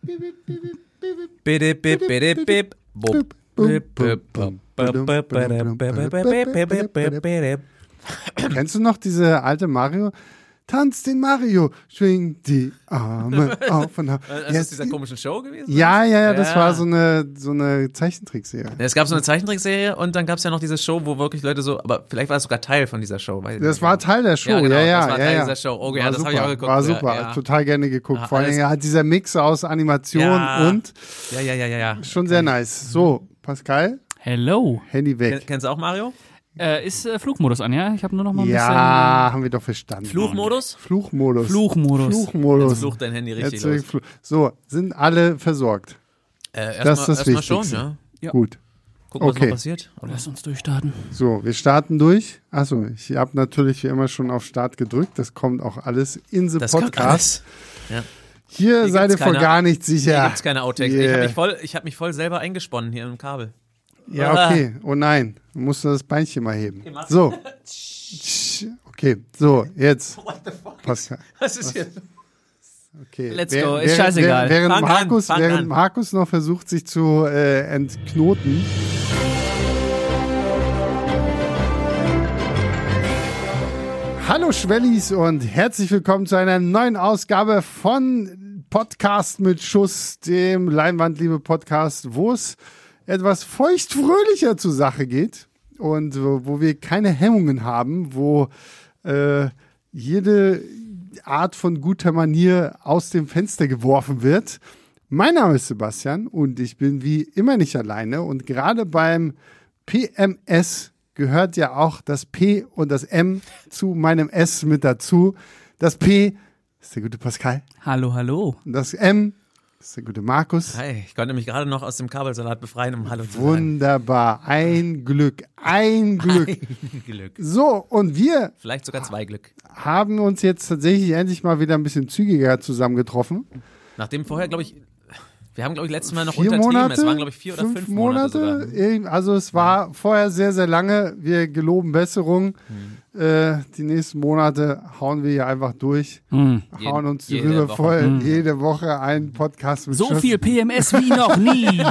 Bip, bip, bip, bip, bop. Kennst du noch diese alte Mario? Tanz den Mario, schwing die Arme auf und auf. Ist das dieser komischen Show gewesen? Ja, das war so eine Zeichentrickserie. Ja, es gab so eine Zeichentrickserie und dann gab es ja noch diese Show, wo wirklich Leute so, aber vielleicht war es sogar Teil von dieser Show. Das war Teil der Show, genau, ja. Das war Teil dieser Show. Oh ja, das habe ich auch geguckt. War super, ja. total gerne geguckt. Vor allem hat dieser Mix aus Animation und Ja. schon sehr nice. So, Pascal, Hello. Handy weg. Kennst du auch Mario? Ist Flugmodus an, ja? Ich habe nur noch mal ein bisschen... Ja, haben wir doch verstanden. Fluchmodus? Fluchmodus. Jetzt flucht dein Handy richtig los. So, sind alle versorgt? Das ist das erstmal schon, Wichtigste. ja. Gut. Gucken, was noch passiert. Lass uns durchstarten. So, wir starten durch. Achso, ich habe natürlich wie immer schon auf Start gedrückt. Das kommt auch alles in the Das kommt Podcast. alles. Ja. Hier seid ihr vor gar nicht sicher. Hier gibt's keine Outtakes. Yeah. Ich hab mich voll selber eingesponnen hier im Kabel. Ja, okay. Oh nein, du musst das Beinchen mal heben. So. Okay, so, jetzt. What the fuck? Pascal. Was ist hier? Okay. Let's go, ist scheißegal. Während Markus noch versucht, sich zu entknoten. Hallo Schwellis und herzlich willkommen zu einer neuen Ausgabe von Podcast mit Schuss, dem Leinwandliebe-Podcast, wo es etwas feuchtfröhlicher zur Sache geht und wo wir keine Hemmungen haben, wo jede Art von guter Manier aus dem Fenster geworfen wird. Mein Name ist Sebastian und ich bin wie immer nicht alleine und gerade beim PMS gehört ja auch das P und das M zu meinem S mit dazu. Das P ist der gute Pascal. Hallo. Und das M ist der gute Markus. Hi, ich konnte mich gerade noch aus dem Kabelsalat befreien, um Hallo zu sagen. Wunderbar, ein Glück. Ein Glück. So, und wir Vielleicht sogar 2 Glück. haben uns jetzt tatsächlich endlich mal wieder ein bisschen zügiger zusammengetroffen. Nachdem vorher, glaube ich, wir haben, glaube ich, letztes Mal noch 4 untertrieben. Monate? Es waren, glaube ich, 4 oder 5 Monate sogar. Also es war vorher sehr, sehr lange. Wir geloben Besserung. Die nächsten Monate hauen wir hier einfach durch. Hauen uns die Rübe voll. Jede Woche einen Podcast mit So Schuss. viel PMS wie noch nie.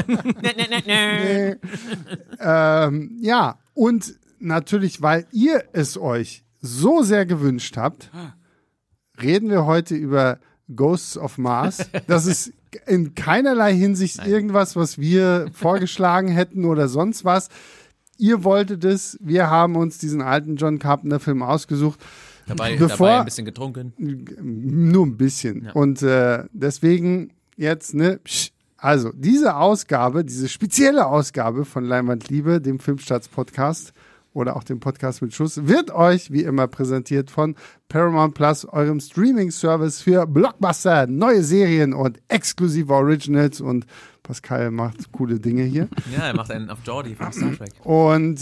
Ja, und natürlich, weil ihr es euch so sehr gewünscht habt, reden wir heute über Ghosts of Mars. Das ist in keinerlei Hinsicht irgendwas, was wir vorgeschlagen hätten oder sonst was. Ihr wolltet es, wir haben uns diesen alten John Carpenter-Film ausgesucht. Dabei ein bisschen getrunken. Nur ein bisschen. Ja. Und deswegen jetzt, also diese Ausgabe, diese spezielle Ausgabe von Leinwandliebe, dem Filmstarts-Podcast oder auch dem Podcast mit Schuss, wird euch wie immer präsentiert von Paramount Plus, eurem Streaming-Service für Blockbuster, neue Serien und exklusive Originals. Und Pascal macht coole Dinge hier. Ja, er macht einen auf Jordi von Star Trek. Und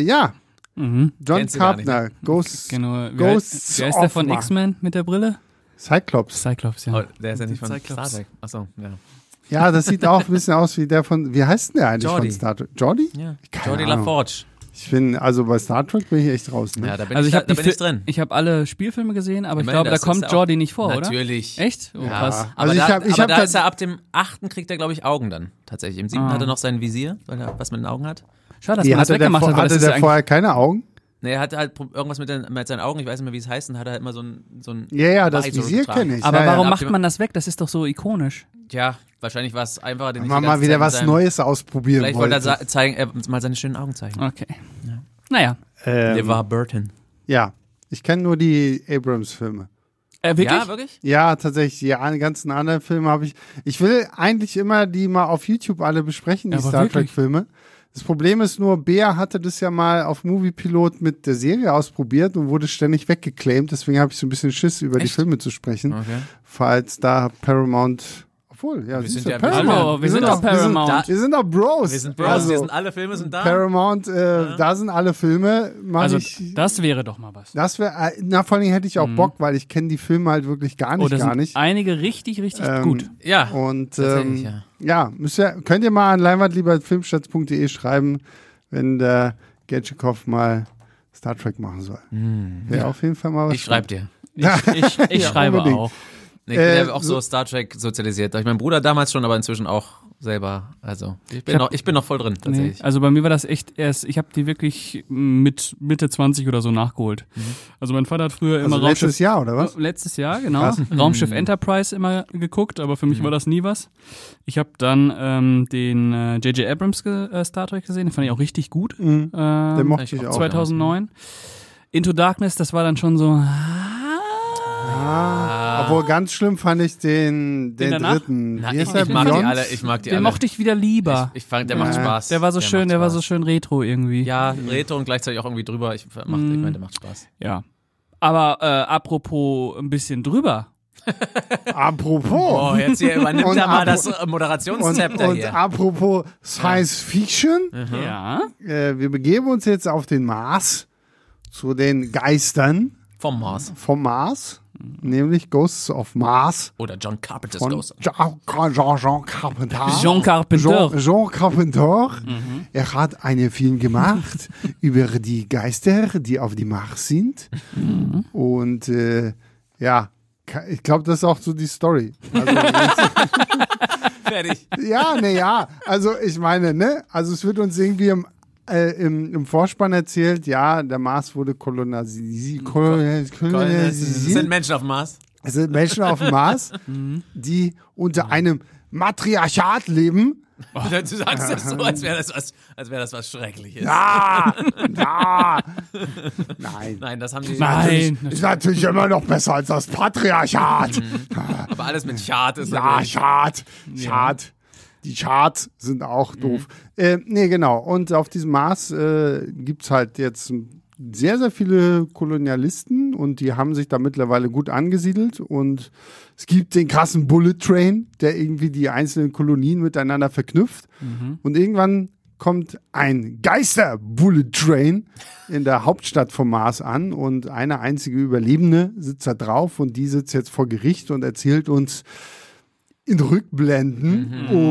John Carpenter, Ghosts Genau. Wer ist der von X-Men mit der Brille? Cyclops, ja. Oh, der ist ja nicht von Cyclops. Star Trek. Achso, ja. Ja, das sieht auch ein bisschen aus wie der von, wie heißt denn der eigentlich Jordi. von Star Trek? Jordi? Ja. Keine Jordi Ahnung. LaForge. Ich bin, also bei Star Trek bin ich echt raus. Ne? Ja, da bin Also ich, ich da bin ich drin. Ich habe alle Spielfilme gesehen, aber ich Immerhin, glaube, da das ist kommt auch- Jordi nicht vor, oder? Natürlich. Echt? Oh, krass. Aber Also ich hab da ist er ab dem 8. kriegt er, glaube ich, Augen dann. Tatsächlich. Im 7. hat er noch sein Visier, weil er was mit den Augen hat. Schade, dass Die man das hatte der, weggemacht hat, weil hatte das ist der ja vorher keine Augen? Nee, er hatte halt irgendwas mit seinen Augen, ich weiß nicht mehr, wie es heißt, und hat er halt immer so ein Ja, das Visor Visier getragen. kenne ich. Aber ja, warum ja. macht man das weg? Das ist doch so ikonisch. Ja, wahrscheinlich war es einfacher, den nicht Mal die ganze wieder Zeit mit was seinem- Neues ausprobieren Vielleicht wollte wollte. er zeigen, mal seine schönen Augen zeigen. Okay. Naja. LeVar Burton. Ja, ich kenne nur die Abrams-Filme. Wirklich? Ja, wirklich? Ja, tatsächlich. Die ganzen anderen Filme habe ich. Ich will eigentlich immer die mal auf YouTube alle besprechen, die Ja, aber Star wirklich? Trek-Filme. Das Problem ist nur, Bea hatte das ja mal auf Moviepilot mit der Serie ausprobiert und wurde ständig weggeclaimt. Deswegen habe ich so ein bisschen Schiss, über die Echt? Filme zu sprechen. Okay. Falls da Paramount. Obwohl, ja, Wir siehst sind du, ja- Paramount. Hallo, wir sind doch Paramount. Wir sind doch Bros. Wir sind Bros, Also, alle Filme sind da. Paramount, da sind alle Filme. Also, das wäre doch mal was. Das wäre, vor allen Dingen hätte ich auch Bock, weil ich kenne die Filme halt wirklich gar nicht, da gar sind nicht. einige richtig gut. Ja, Und tatsächlich, ja. könnt ihr mal an leinwandlieber@filmstarts.de schreiben, wenn der Getschikow mal Star Trek machen soll. Wäre auf jeden Fall mal was. Ich schreibe dir. Ich Ja, schreibe unbedingt. auch. Nee, ich bin ja auch so Star Trek sozialisiert. Durch meinen Bruder damals schon, aber inzwischen auch selber. Also ich bin noch voll drin, tatsächlich. Nee, also bei mir war das echt ich habe die wirklich mit Mitte 20 oder so nachgeholt. Also mein Vater hat früher immer letztes Jahr, oder was? Letztes Jahr, genau. Raumschiff Enterprise immer geguckt, aber für mich war das nie was. Ich habe dann den J.J. Abrams Star Trek gesehen, den fand ich auch richtig gut. Den mochte ich auch. 2009. Into Darkness, das war dann schon so... Obwohl ganz schlimm fand ich den dritten. Na, ich mag die alle. Den mochte ich wieder lieber. Ich fand, der macht Spaß. Der war so schön retro irgendwie. Ja, retro und gleichzeitig auch irgendwie drüber. Ich meine, der macht Spaß. Ja. Aber apropos ein bisschen drüber. Apropos. Oh, jetzt hier übernimmt er mal das Moderationszepter hier. Und apropos Science Fiction. Ja. Wir begeben uns jetzt auf den Mars zu den Geistern. Vom Mars. Nämlich Ghosts of Mars. Oder John Carpenters von Ghost. Jean Carpenter. Jean Carpenter. Jean Carpenter. Er hat einen Film gemacht über die Geister, die auf dem Mars sind. Und ich glaube, das ist auch so die Story. Also, Fertig. Ja, also ich meine, ne? Also es wird uns irgendwie im Vorspann erzählt, ja, der Mars wurde kolonisiert. Es sind Menschen auf dem Mars. Es sind Menschen auf dem Mars, die unter einem Matriarchat leben. Oh. Du sagst das so, als wäre das was Schreckliches. Ja. Nein, das haben die. Nein. Ist natürlich immer noch besser als das Patriarchat. Aber alles mit Chart ist Chart. Die Charts sind auch doof. Genau. Und auf diesem Mars gibt's halt jetzt sehr, sehr viele Kolonialisten und die haben sich da mittlerweile gut angesiedelt und es gibt den krassen Bullet Train, der irgendwie die einzelnen Kolonien miteinander verknüpft. Und irgendwann kommt ein Geister-Bullet Train in der Hauptstadt vom Mars an und eine einzige Überlebende sitzt da drauf und die sitzt jetzt vor Gericht und erzählt uns in Rückblenden.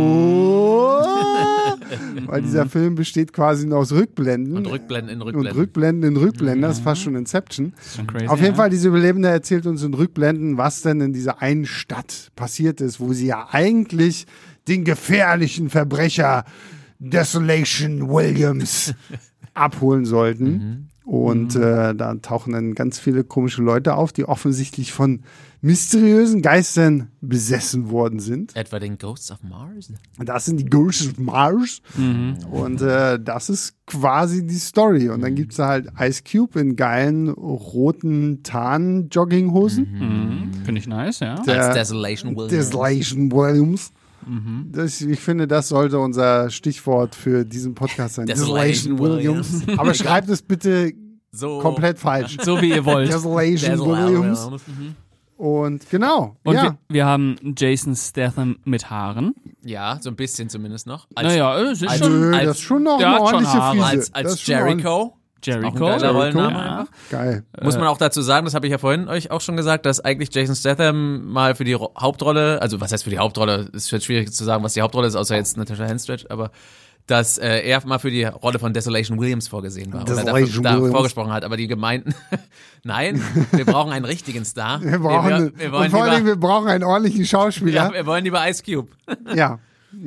Weil dieser Film besteht quasi nur aus Rückblenden. Und Rückblenden in Rückblenden. Und Rückblenden in Rückblenden. Das ist fast schon Inception. Das ist schon crazy, auf jeden Fall, diese Überlebende erzählt uns in Rückblenden, was denn in dieser einen Stadt passiert ist, wo sie ja eigentlich den gefährlichen Verbrecher Desolation Williams abholen sollten. Und da tauchen dann ganz viele komische Leute auf, die offensichtlich von mysteriösen Geistern besessen worden sind. Etwa den Ghosts of Mars? Das sind die Ghosts of Mars. Und das ist quasi die Story. Und dann gibt's da halt Ice Cube in geilen roten Tarn-Jogginghosen. Finde ich nice, ja. Als Desolation Williams. Desolation Williams. Ich finde, das sollte unser Stichwort für diesen Podcast sein. Desolation Williams. Aber schreibt es bitte komplett falsch. So wie ihr wollt. Desolation Williams. Und genau. Und wir haben Jason Statham mit Haaren. Ja, so ein bisschen zumindest noch. Es ist das ist schon noch eine ordentliche Frise. Als Jericho. Jericho. Ja. Geil. Muss man auch dazu sagen, das habe ich ja vorhin euch auch schon gesagt, dass eigentlich Jason Statham mal für die Hauptrolle, also was heißt für die Hauptrolle, ist jetzt schwierig zu sagen, was die Hauptrolle ist, außer jetzt Natasha Henstridge, aber dass er mal für die Rolle von Desolation Williams vorgesehen war oder da vorgesprochen hat, aber die gemeinten, nein, wir brauchen einen richtigen Star. Wir brauchen einen ordentlichen Schauspieler. Ja, wir wollen lieber Ice Cube. Ja.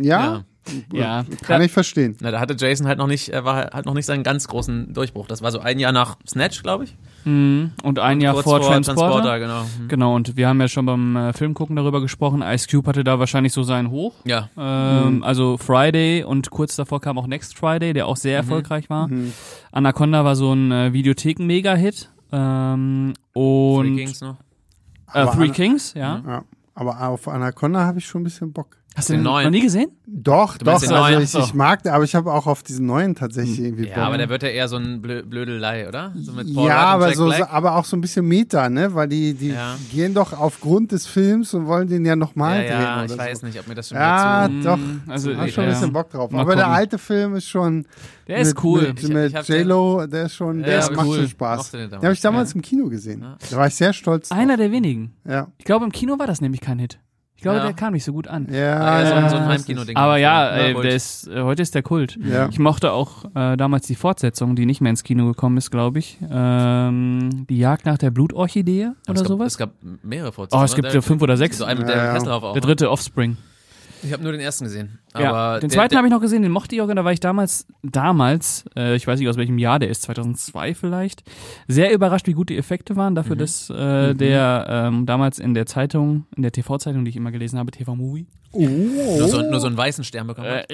Ja, kann ich verstehen. Na, da hatte Jason halt noch nicht seinen ganz großen Durchbruch. Das war so ein Jahr nach Snatch, glaube ich. Und ein Jahr vor Transporter. Genau. Genau, und wir haben ja schon beim Filmgucken darüber gesprochen. Ice Cube hatte da wahrscheinlich so seinen Hoch. Ja. Also Friday und kurz davor kam auch Next Friday, der auch sehr erfolgreich war. Anaconda war so ein Videotheken-Mega-Hit. Und Three Kings noch. Three Kings, ja. Aber auf Anaconda habe ich schon ein bisschen Bock. Hast du den noch nie gesehen? Doch. Also ich mag den, aber ich habe auch auf diesen neuen tatsächlich irgendwie Bock. Ja, aber der wird ja eher so ein Blödelei, oder? So mit Paul ja, Rudd und Jack aber auch so ein bisschen Meta, ne? Weil die gehen doch aufgrund des Films und wollen den ja nochmal drehen. Ja, oder ich weiß nicht, ob mir das schon wieder zu... doch. Also ich habe schon ein bisschen Bock drauf. Aber der alte Film ist schon... Der ist cool. Mit J-Lo, der ist macht schon Spaß. Den habe ich damals im Kino gesehen. Da war ich sehr stolz drauf. Einer der wenigen. Ja. Ich glaube, im Kino war das nämlich kein Hit. Ich glaube, der kam nicht so gut an. Ja, so ein Heimkino-Ding. Aber ja, Kult. heute ist der Kult. Ja. Ich mochte auch damals die Fortsetzung, die nicht mehr ins Kino gekommen ist, glaube ich. Die Jagd nach der Blutorchidee oder sowas. Es gab mehrere Fortsetzungen. Es gibt so 5 oder 6. So einen mit der Kessel auch. Der dritte Offspring. Ich habe nur den ersten gesehen. Ja, Aber den zweiten habe ich noch gesehen, den mochte ich auch, da war ich damals, ich weiß nicht aus welchem Jahr der ist, 2002 vielleicht, sehr überrascht, wie gut die Effekte waren, dafür, dass der damals in der Zeitung, in der TV-Zeitung, die ich immer gelesen habe, TV Movie. Nur so einen weißen Stern bekommen hat.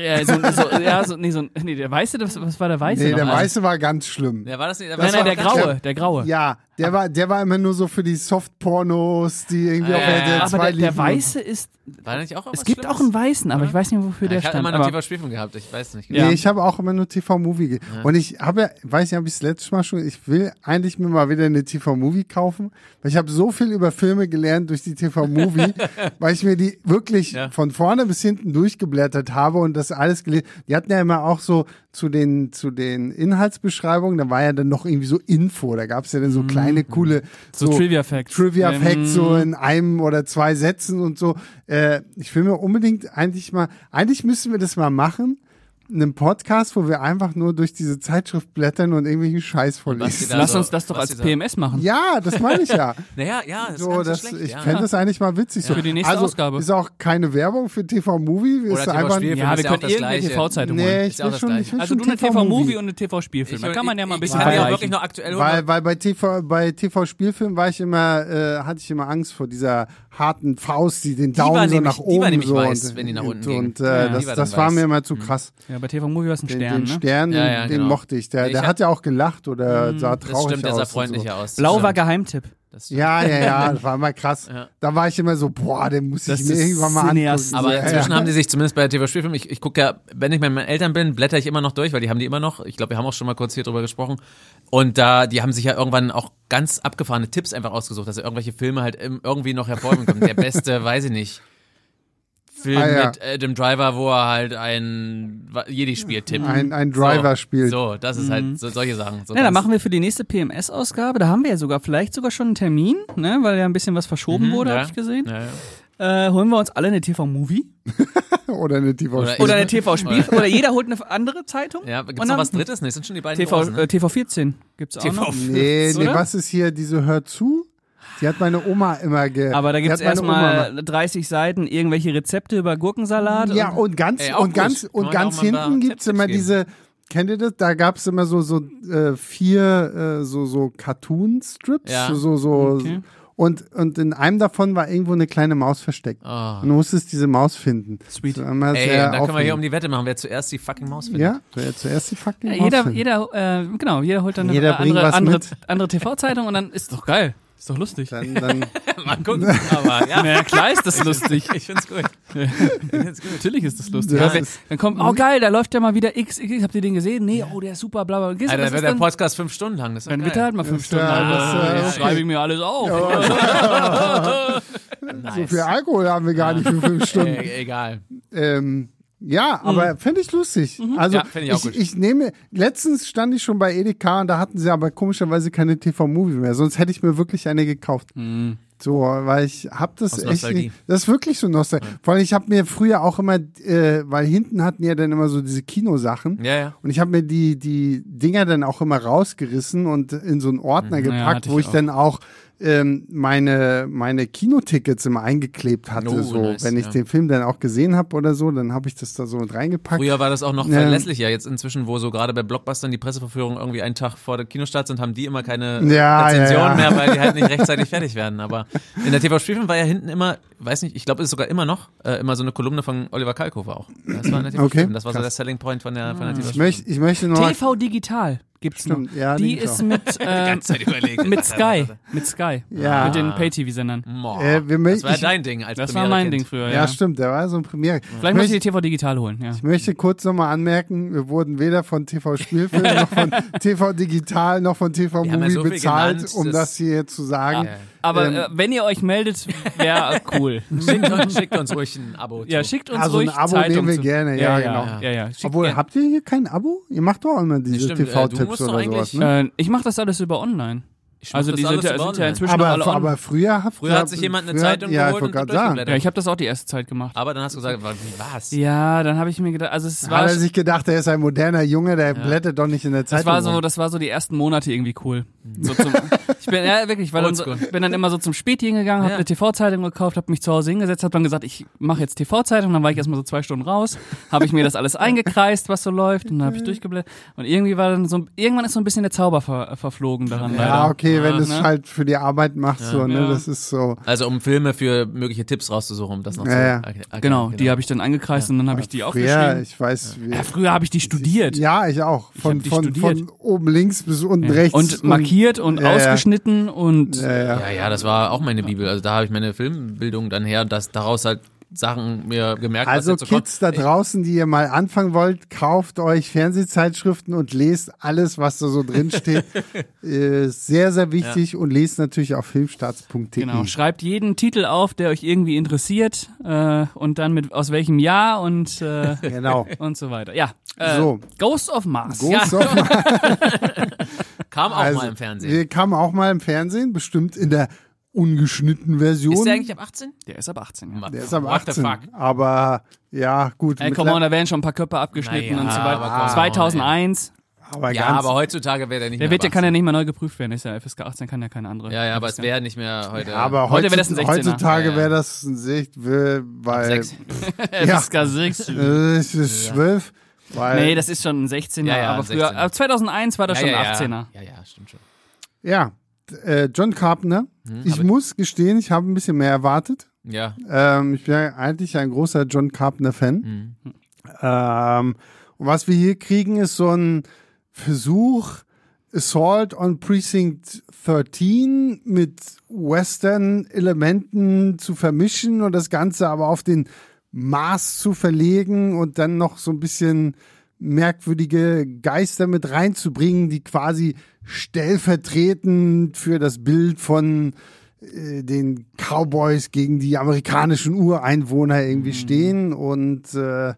Der Weiße, was war der Weiße? Nee, der Weiße war ganz schlimm. Ja, war das nicht? Nein, der Graue. Ja, der war immer nur so für die Soft-Pornos, die irgendwie auf der 2 aber liefen. der Weiße ist, War nicht auch es gibt auch einen Weißen, aber ich weiß nicht, wofür der ich habe stand. immer nur TV-Spielfilm gehabt, ich weiß nicht. Nee, ich habe auch immer nur TV-Movie. Und ich weiß nicht, ob ich das letzte Mal schon, ich will eigentlich mir mal wieder eine TV-Movie kaufen, weil ich habe so viel über Filme gelernt durch die TV-Movie, weil ich mir die wirklich von vorne bis hinten durchgeblättert habe und das alles gelesen. Die hatten ja immer auch so zu den Inhaltsbeschreibungen, da war ja dann noch irgendwie so Info, da gab es ja dann so kleine, coole so Trivia-Facts. Trivia-Facts so in einem oder 2 Sätzen und so. Ich will mir unbedingt eigentlich müssten wir das mal machen, einen Podcast, wo wir einfach nur durch diese Zeitschrift blättern und irgendwelchen Scheiß vorlesen. Lass uns das doch als PMS machen. Ja, das meine ich ja. Naja, ja, das so, ist nicht schlecht. Ich fände das eigentlich mal witzig. So. Für die nächste Ausgabe. Ist auch keine Werbung für TV-Movie. Oder TV-Spielfilm. Ja, wir ist können das irgendeine Gleiche. TV-Zeitung Nee, holen. ich will schon Also du eine TV-Movie und eine TV-Spielfilm. Da kann man ja mal ein bisschen Ich kann die auch vergleichen. wirklich noch aktuell holen. Weil bei TV-Spielfilmen hatte ich immer Angst vor dieser harten Faust, die den Daumen so nach oben die war nämlich so weiß, wenn die nach unten ging. und das war mir immer zu krass. Ja, bei TV-Movie war es ein Den Stern, ne? Stern, den genau. mochte ich. Der hat ja auch gelacht oder sah traurig aus. Das stimmt, der sah und freundlicher aus. Blau war Geheimtipp. Ja, das war immer krass. Ja. Da war ich immer so, boah, den muss Das ich mir ist irgendwann mal Cineast. angucken. Aber inzwischen haben die sich zumindest bei TV-Spielfilmen, ich gucke ja, wenn ich bei meinen Eltern bin, blätter ich immer noch durch, weil die haben die immer noch. Ich glaube, wir haben auch schon mal kurz hier drüber gesprochen. Und die haben sich ja irgendwann auch ganz abgefahrene Tipps einfach ausgesucht, dass irgendwelche Filme halt irgendwie noch hervorheben können. Der beste, weiß ich nicht, Film mit Adam Driver, wo er halt ein Jedi spielt, Tipp. Ein Driver spielt. So, das ist halt solche Sachen. So Ja, dann machen wir für die nächste PMS-Ausgabe, da haben wir ja vielleicht sogar schon einen Termin, ne, weil ja ein bisschen was verschoben wurde, habe ich gesehen. Ja. Holen wir uns alle eine TV-Movie Oder eine TV-Spiel. oder eine TV-Spiel oder jeder holt eine andere Zeitung. Ja, gibt's noch was Drittes? Nee, sind schon die beiden TV, großen, ne? TV14 gibt's auch noch. Nee, oder? was ist hier diese Hör zu? Die hat meine Oma immer Aber da gibt's erstmal 30 Seiten, irgendwelche Rezepte über Gurkensalat. Ja, und ganz hinten gibt's immer diese, kennt ihr das? Da gab's immer so 4 so Cartoon-Strips. Ja. Okay. Und in einem davon war irgendwo eine kleine Maus versteckt. Oh. Und du musstest diese Maus finden. Sweet. Das war immer Ey, sehr da können wir hier aufregend. um die Wette machen, wer zuerst die fucking Maus findet. Ja, wer zuerst die fucking Maus Jeder findet. holt dann eine Jeder bringt was andere TV-Zeitung und dann ist doch geil. Ist doch lustig. Dann Mal gucken, aber ja. Ja, klar ist das lustig. Ich find's gut. Natürlich ist das lustig. Ja, Ja, dann kommt, oh geil, da läuft ja mal wieder X. Habt ihr den gesehen? Nee, oh, der ist super, bla bla. Alter, da wird der Podcast 5 Stunden lang. Das ist Dann geil. bitte halt mal 5 Stunden. das, Schreibe ich mir alles auf. so viel Alkohol haben wir gar nicht für 5 Stunden. Egal. Ja, aber fände ich lustig. Also Ja, fänd ich auch gut. letztens stand ich schon bei Edeka und da hatten sie aber komischerweise keine TV-Movie mehr, sonst hätte ich mir wirklich eine gekauft. So, weil ich hab das Aus echt Nostalgie. nicht, das ist wirklich so Nostalgie. Vor allem, ich habe mir früher auch immer, weil hinten hatten die ja dann immer so diese Kinosachen. Ja. Und ich habe mir die Dinger dann auch immer rausgerissen und in so einen Ordner gepackt, hatte wo ich ich dann auch meine Kinotickets immer eingeklebt hatte. Oh, so, nice, wenn ich ja. den Film dann auch gesehen habe oder so, dann habe ich das da so mit reingepackt. Früher war das auch noch verlässlicher. Jetzt inzwischen, wo so gerade bei Blockbustern die Presseverführungen irgendwie einen Tag vor der Kinostart sind, haben die immer keine Rezension mehr, weil die halt nicht rechtzeitig fertig werden. Aber in der TV-Spielfilm war ja hinten immer, weiß nicht, ich glaube, es ist sogar immer noch, immer so eine Kolumne von Oliver Kalkofe auch. Das war in der TV-Spielfilm. Okay, Das war so krass. der Selling Point von der TV-Spielfilm. Ich möchte nur TV Digital gibt's noch. Stimmt, ja, die Digital. ist mit Ganze Zeit überlegt. mit Sky. Mit Sky. Ja. Mit den Pay-TV-Sendern. Boah, wir das war ich- dein Ding als Das war mein Ding Premiere-Kind. früher, Ja, ja. stimmt, der war so ein Premiere. Vielleicht muss ich die TV Digital holen, ja. Ich möchte kurz nochmal anmerken, wir wurden weder von TV Spielfilm noch von TV Digital noch von TV Die haben ja Movie so viel bezahlt, genannt, um das- das hier zu sagen. Ja. Aber wenn ihr euch meldet, wäre cool. Schickt uns ruhig ein Abo. Ja, zu. schickt uns Also ein ruhig Abo Zeitung nehmen wir zu. gerne, ja, genau. Ja. Schickt Obwohl, gerne. habt ihr hier kein Abo? Ihr macht doch immer diese stimmt, du TV-Tipps musst doch oder eigentlich- sowas, ne? Ich mache das alles über online. Also die sind ja inzwischen aber, alle on. aber früher hat sich jemand eine Zeitung geholt und durchgeblättert. Ja, ich habe das auch die erste Zeit gemacht. Aber dann hast du gesagt, was? Ja, dann habe ich mir gedacht, also es war... Hat er sich gedacht, er ist ein moderner Junge, der blättert doch nicht in der Zeitung. Das war so die ersten Monate irgendwie cool. So ich bin dann immer so zum Späti hingegangen, habe eine TV-Zeitung gekauft, habe mich zu Hause hingesetzt, habe dann gesagt, ich mache jetzt TV-Zeitung, dann war ich erstmal so 2 Stunden raus, habe ich mir das alles eingekreist, was so läuft, und dann habe ich durchgeblättert. Und irgendwie war dann irgendwann ist so ein bisschen der Zauber verflogen daran. Ja, leider. Okay, wenn du es halt für die Arbeit machst, so, ne, das ist so. Also um Filme für mögliche Tipps rauszusuchen, um das noch zu. Genau, die habe ich dann eingekreist und dann habe ich die aufgeschrieben. Ja, ich weiß. Früher habe ich die studiert. Ja, ich auch. Von oben links bis unten rechts. Und markiert und ausgeschnitten und. Ja, das war auch meine Bibel. Also da habe ich meine Filmbildung dann her, dass daraus halt Sachen mir gemerkt, also was jetzt Kids da draußen, die ihr mal anfangen wollt, kauft euch Fernsehzeitschriften und lest alles, was da so drin steht. Sehr, sehr wichtig und lest natürlich auf filmstarts.de. Genau, schreibt jeden Titel auf, der euch irgendwie interessiert und dann mit aus welchem Jahr und genau. und so weiter. Ja, so. Ghost of Mars. Ghost of Mars. Kam auch mal im Fernsehen. Kam auch mal im Fernsehen, bestimmt in der ungeschnittenen Version. Ist der eigentlich ab 18? Der ist ab 18. Ja. Der ist ab 18. Aber ja, gut. Ey, komm on, da werden schon ein paar Köpfe abgeschnitten und so weiter. 2001. Aber heutzutage wäre der nicht mehr. Kann ja nicht mehr neu geprüft werden. Ist ja FSK 18, kann ja keine andere. Ja, aber es wäre nicht mehr heute. Ja, aber heute wäre das ein 16er. Heutzutage wäre das ein 6, weil. FSK 6. Es ist 12. Nee, das ist schon ein 16er. Aber früher, ab 2001 war das schon ein 18er. Ja, stimmt schon. Ja. John Carpenter. Ich muss gestehen, ich habe ein bisschen mehr erwartet. Ja. Ich bin eigentlich ein großer John Carpenter-Fan. Und was wir hier kriegen, ist so ein Versuch, Assault on Precinct 13 mit Western-Elementen zu vermischen und das Ganze aber auf den Mars zu verlegen und dann noch so ein bisschen merkwürdige Geister mit reinzubringen, die quasi stellvertretend für das Bild von den Cowboys gegen die amerikanischen Ureinwohner irgendwie stehen. Und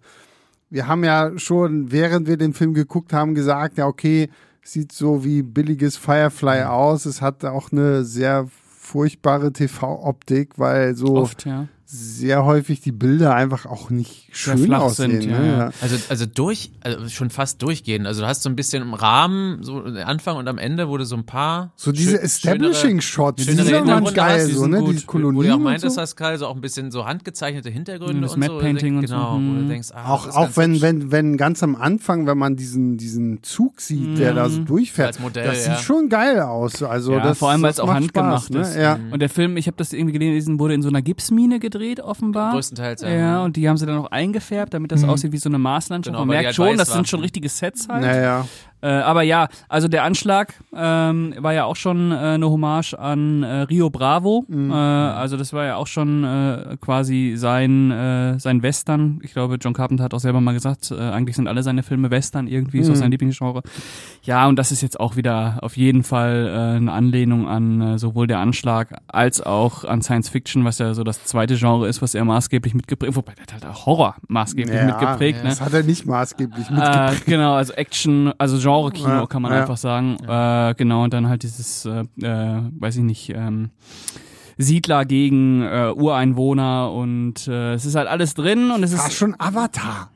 wir haben ja schon, während wir den Film geguckt haben, gesagt, ja okay, sieht so wie billiges Firefly aus. Es hat auch eine sehr furchtbare TV-Optik, weil so oft, sehr häufig die Bilder einfach auch nicht schön aussehen. Sind, ne? Also schon fast durchgehend. Also du hast so ein bisschen im Rahmen, so Anfang und am Ende, wo du so ein paar so diese Establishing-Shots, die sind geil, so, ne? Die Kolonien. Wo du auch meintest, Pascal, so auch ein bisschen so handgezeichnete Hintergründe das und so. Matte-Painting und so. Genau, wo du denkst, auch wenn ganz am Anfang, wenn man diesen Zug sieht, der da so durchfährt, als Modell, das sieht schon geil aus. Also das, vor allem, weil es auch handgemacht Spaß, ist. Ne? Ja. Und der Film, ich habe das irgendwie gelesen, wurde in so einer Gipsmine gedreht, offenbar. Größtenteils, ja. Und die haben sie dann auch eingefärbt, damit das aussieht wie so eine Marslandschaft. Genau, man merkt halt schon, das sind schon richtige Sets halt. Naja. Aber ja, also der Anschlag war ja auch schon eine Hommage an Rio Bravo. Also das war ja auch schon quasi sein Western. Ich glaube, John Carpenter hat auch selber mal gesagt, eigentlich sind alle seine Filme Western irgendwie, ist auch sein Lieblingsgenre. Ja, und das ist jetzt auch wieder auf jeden Fall eine Anlehnung an sowohl der Anschlag als auch an Science Fiction, was ja so das zweite Genre ist, was er maßgeblich mitgeprägt, wobei der hat halt auch Horror maßgeblich mitgeprägt. Das hat er nicht maßgeblich mitgeprägt. Genau, also Action, also Genre-Kino kann man einfach sagen. Genau, und dann halt dieses, weiß ich nicht, Siedler gegen Ureinwohner und es ist halt alles drin und es ist schon Avatar.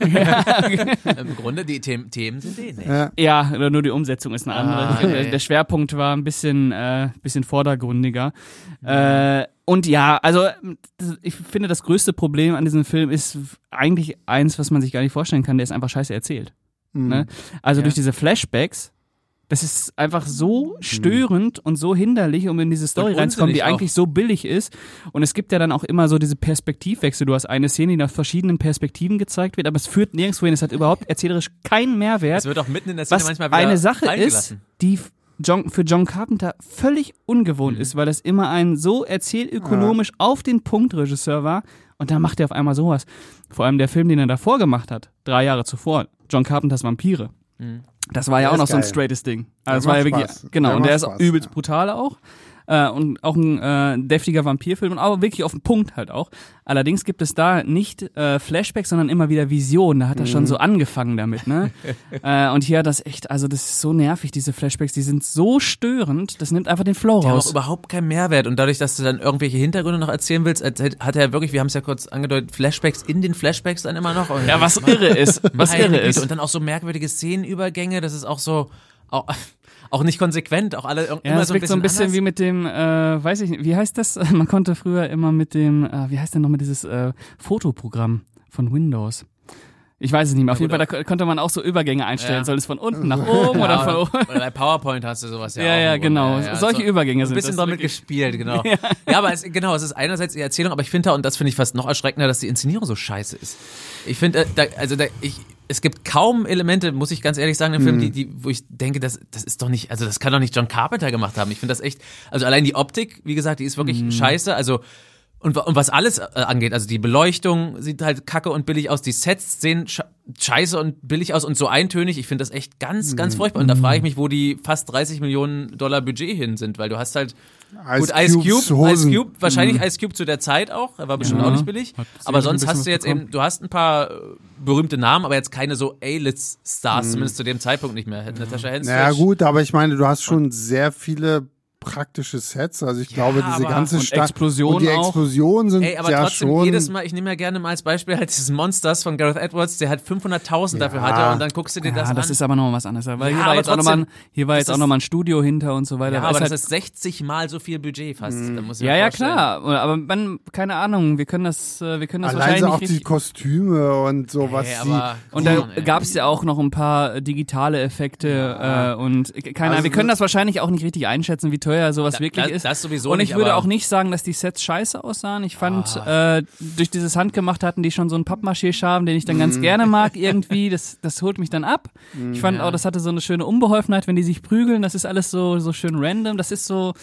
Im Grunde die Themen sind ähnlich. Ja, nur die Umsetzung ist eine andere. Der Schwerpunkt war ein bisschen vordergründiger. Und ja, also ich finde, das größte Problem an diesem Film ist eigentlich eins, was man sich gar nicht vorstellen kann, der ist einfach scheiße erzählt. Ne? Also durch diese Flashbacks, das ist einfach so störend und so hinderlich, um in diese Story reinzukommen, die eigentlich so billig ist. Und es gibt ja dann auch immer so diese Perspektivwechsel. Du hast eine Szene, die nach verschiedenen Perspektiven gezeigt wird, aber es führt nirgendwo hin. Es hat überhaupt erzählerisch keinen Mehrwert. Es wird auch mitten in der Szene was manchmal wieder eine Sache ist, die für John Carpenter völlig ungewohnt ist, weil das immer ein so erzählökonomisch auf den Punkt Regisseur war. Und dann macht er auf einmal sowas. Vor allem der Film, den er davor gemacht hat, 3 Jahre zuvor, John Carpenters Vampire. Das war ja auch noch so ein straightes Ding. Also das war ja wirklich, genau, und der ist übelst brutal auch. und auch ein deftiger Vampirfilm und aber wirklich auf den Punkt halt auch. Allerdings gibt es da nicht Flashbacks, sondern immer wieder Visionen. Da hat er schon so angefangen damit, ne? Und hier hat das echt, also das ist so nervig, diese Flashbacks, die sind so störend, das nimmt einfach den Flow Die haben raus. auch überhaupt keinen Mehrwert und dadurch, dass du dann irgendwelche Hintergründe noch erzählen willst, hat er wirklich, wir haben es ja kurz angedeutet, Flashbacks in den Flashbacks dann immer noch. Und Ja, was irre ist. Und dann auch so merkwürdige Szenenübergänge, das ist auch so, auch nicht konsequent, auch alle Ja, immer das wirkt so ein bisschen anders. wie mit dem, weiß ich nicht, wie heißt das? Man konnte früher immer mit dem, wie heißt denn nochmal dieses Fotoprogramm von Windows? Ich weiß es nicht mehr. Auf jeden Fall, da konnte man auch so Übergänge einstellen. Ja. Soll es von unten nach oben oder von oben? Oder bei PowerPoint hast du sowas ja auch. Ja, im genau. Grunde. Ja, Solche Übergänge sind ein bisschen das damit wirklich. gespielt, genau. Ja, aber es ist einerseits die Erzählung, aber ich finde und das finde ich fast noch erschreckender, dass die Inszenierung so scheiße ist. Ich finde, es gibt kaum Elemente, muss ich ganz ehrlich sagen, im Film, wo ich denke, das ist doch nicht, also das kann doch nicht John Carpenter gemacht haben. Ich finde das echt, also allein die Optik, wie gesagt, die ist wirklich scheiße, also und was alles angeht, also die Beleuchtung sieht halt kacke und billig aus, die Sets sehen scheiße und billig aus und so eintönig, ich finde das echt ganz, ganz furchtbar und da frage ich mich, wo die fast $30 Millionen Budget hin sind, weil du hast halt Ice Cube, wahrscheinlich Ice Cube zu der Zeit auch, er war bestimmt auch nicht billig, aber sonst hast du jetzt eben, du hast ein paar berühmte Namen, aber jetzt keine so A-List-Stars, zumindest zu dem Zeitpunkt nicht mehr. Natasha Henstridge. Naja gut, aber ich meine, du hast schon sehr viele praktische Sets, also ich glaube, diese ganze Stadt Explosionen und die auch. Explosionen sind aber ja trotzdem schon jedes Mal, ich nehme ja gerne mal als Beispiel halt dieses Monsters von Gareth Edwards, der halt 500.000 dafür hatte und dann guckst du dir das an. Das ist aber nochmal was anderes. Weil Ja, hier war jetzt auch nochmal ein Studio hinter und so weiter. Ja, aber halt, das ist 60 Mal so viel Budget fast. Da muss ich ja, mir ja, vorstellen. klar. Aber man, keine Ahnung, wir können das wahrscheinlich allein auch nicht die richtig. Kostüme und sowas. aber Und da gab es ja auch noch ein paar digitale Effekte und wir können das wahrscheinlich auch nicht richtig einschätzen, wie teuer sowas wirklich ist. Das sowieso Und nicht, ich würde aber auch nicht sagen, dass die Sets scheiße aussahen. Ich fand, durch dieses Handgemacht hatten die schon so einen Pappmaché-Charme, den ich dann ganz gerne mag irgendwie. Das holt mich dann ab. Ich fand auch, das hatte so eine schöne Unbeholfenheit, wenn die sich prügeln. Das ist alles so schön random. Das ist so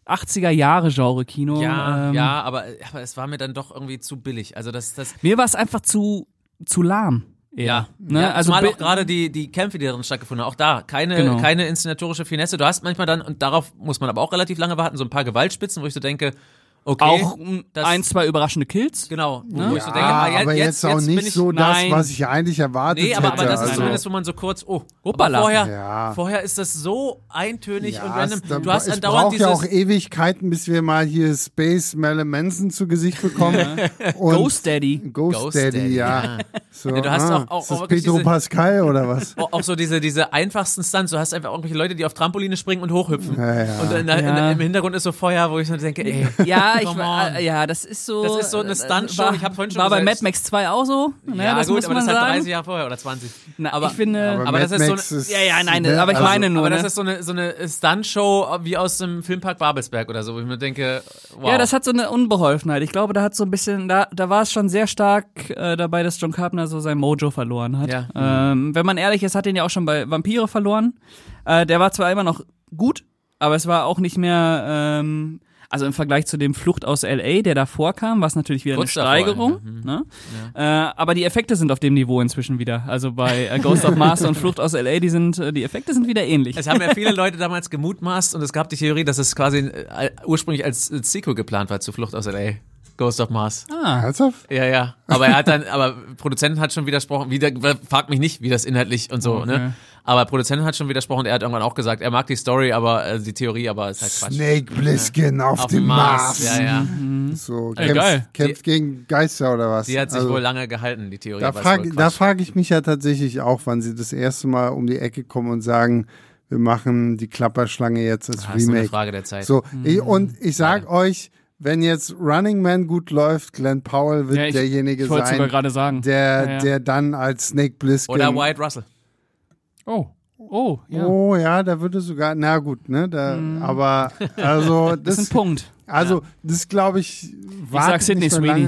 80er-Jahre-Genre-Kino. Ja, aber es war mir dann doch irgendwie zu billig. Also das Mir war es einfach zu lahm. ja, Ne? ja, Also zumal auch gerade die Kämpfe, die darin stattgefunden haben, auch da keine inszenatorische Finesse. Du hast manchmal dann, und darauf muss man aber auch relativ lange warten, so ein paar Gewaltspitzen, wo ich so denke, okay. Auch das, 1, 2 überraschende Kills. Genau, Ne? wo ich so denke, aber jetzt auch bin nicht ich, so das, nein. was ich eigentlich erwartet Nee, aber hätte. das ist also, zumindest, wo man so kurz, Hoppala. aber vorher ist das so eintönig und random. Du hast es andauernd braucht dieses ja auch Ewigkeiten, bis wir mal hier Space Marilyn Manson zu Gesicht bekommen. Und Ghost Daddy. Ghost Daddy, ja. So, Ja, du hast auch ist das wirklich Pedro diese- Pascal oder was? auch so diese einfachsten Stunts. Du hast einfach irgendwelche Leute, die auf Trampoline springen und hochhüpfen. Ja. Und im Hintergrund ist so Feuer, wo ich so denke, ey, Ja, come on. das ist so. Das ist so eine Stuntshow, war- ich hab vorhin schon War bei gesagt- Mad Max 2 auch so. Ne, Ja, das gut, muss aber man das ist halt sagen. 30 Jahre vorher oder 20. Na, aber- ich finde. aber Mad das ist so Max eine- ist, Ja, nein, ne, aber ich meine nur. Aber Ne? das ist so eine Stuntshow wie aus dem Filmpark Babelsberg oder so, wo ich mir denke, wow. Ja, das hat so eine Unbeholfenheit. Ich glaube, da hat so ein bisschen, da war es schon sehr stark dabei, dass John Carpenter so sein Mojo verloren hat. Ja. Wenn man ehrlich ist, hat ihn ja auch schon bei Vampire verloren. Der war zwar immer noch gut, aber es war auch nicht mehr, also im Vergleich zu dem Flucht aus L.A., der davor kam, war es natürlich wieder Kurz eine davor, Steigerung. ja. Ne? Aber die Effekte sind auf dem Niveau inzwischen wieder. Also bei Ghost of Mars und Flucht aus L.A., die Effekte sind wieder ähnlich. Es haben ja viele Leute damals gemutmaßt und es gab die Theorie, dass es quasi ursprünglich als Sequel geplant war zu Flucht aus L.A. Ghost of Mars. Ernsthaft? Ja. Aber Produzent hat schon widersprochen, fragt mich nicht, wie das inhaltlich und so, Okay. ne? Aber Produzent hat schon widersprochen, er hat irgendwann auch gesagt, er mag die Story, aber die Theorie, aber ist halt Quatsch. Snake Plissken auf dem Mars. Ja. So, geil. kämpft gegen Geister oder was? Die hat sich Also, wohl lange gehalten, die Theorie. Da aber ist wohl frage Quatsch. ich mich ja tatsächlich auch, wann sie das erste Mal um die Ecke kommen und sagen, wir machen die Klapperschlange jetzt als Das ist nur eine Remake. Frage der Zeit. So, und ich sag euch, wenn jetzt Running Man gut läuft, Glenn Powell wird derjenige ich wollte sogar sein, gerade sagen. der dann als Snake Plissken. Oder Wyatt Russell. Oh, ja. Oh ja, da würde sogar, na gut, ne, aber also Das ist das, ein Punkt. also das glaube ich, Ich wartet sag Sydney nicht mehr Sweeney.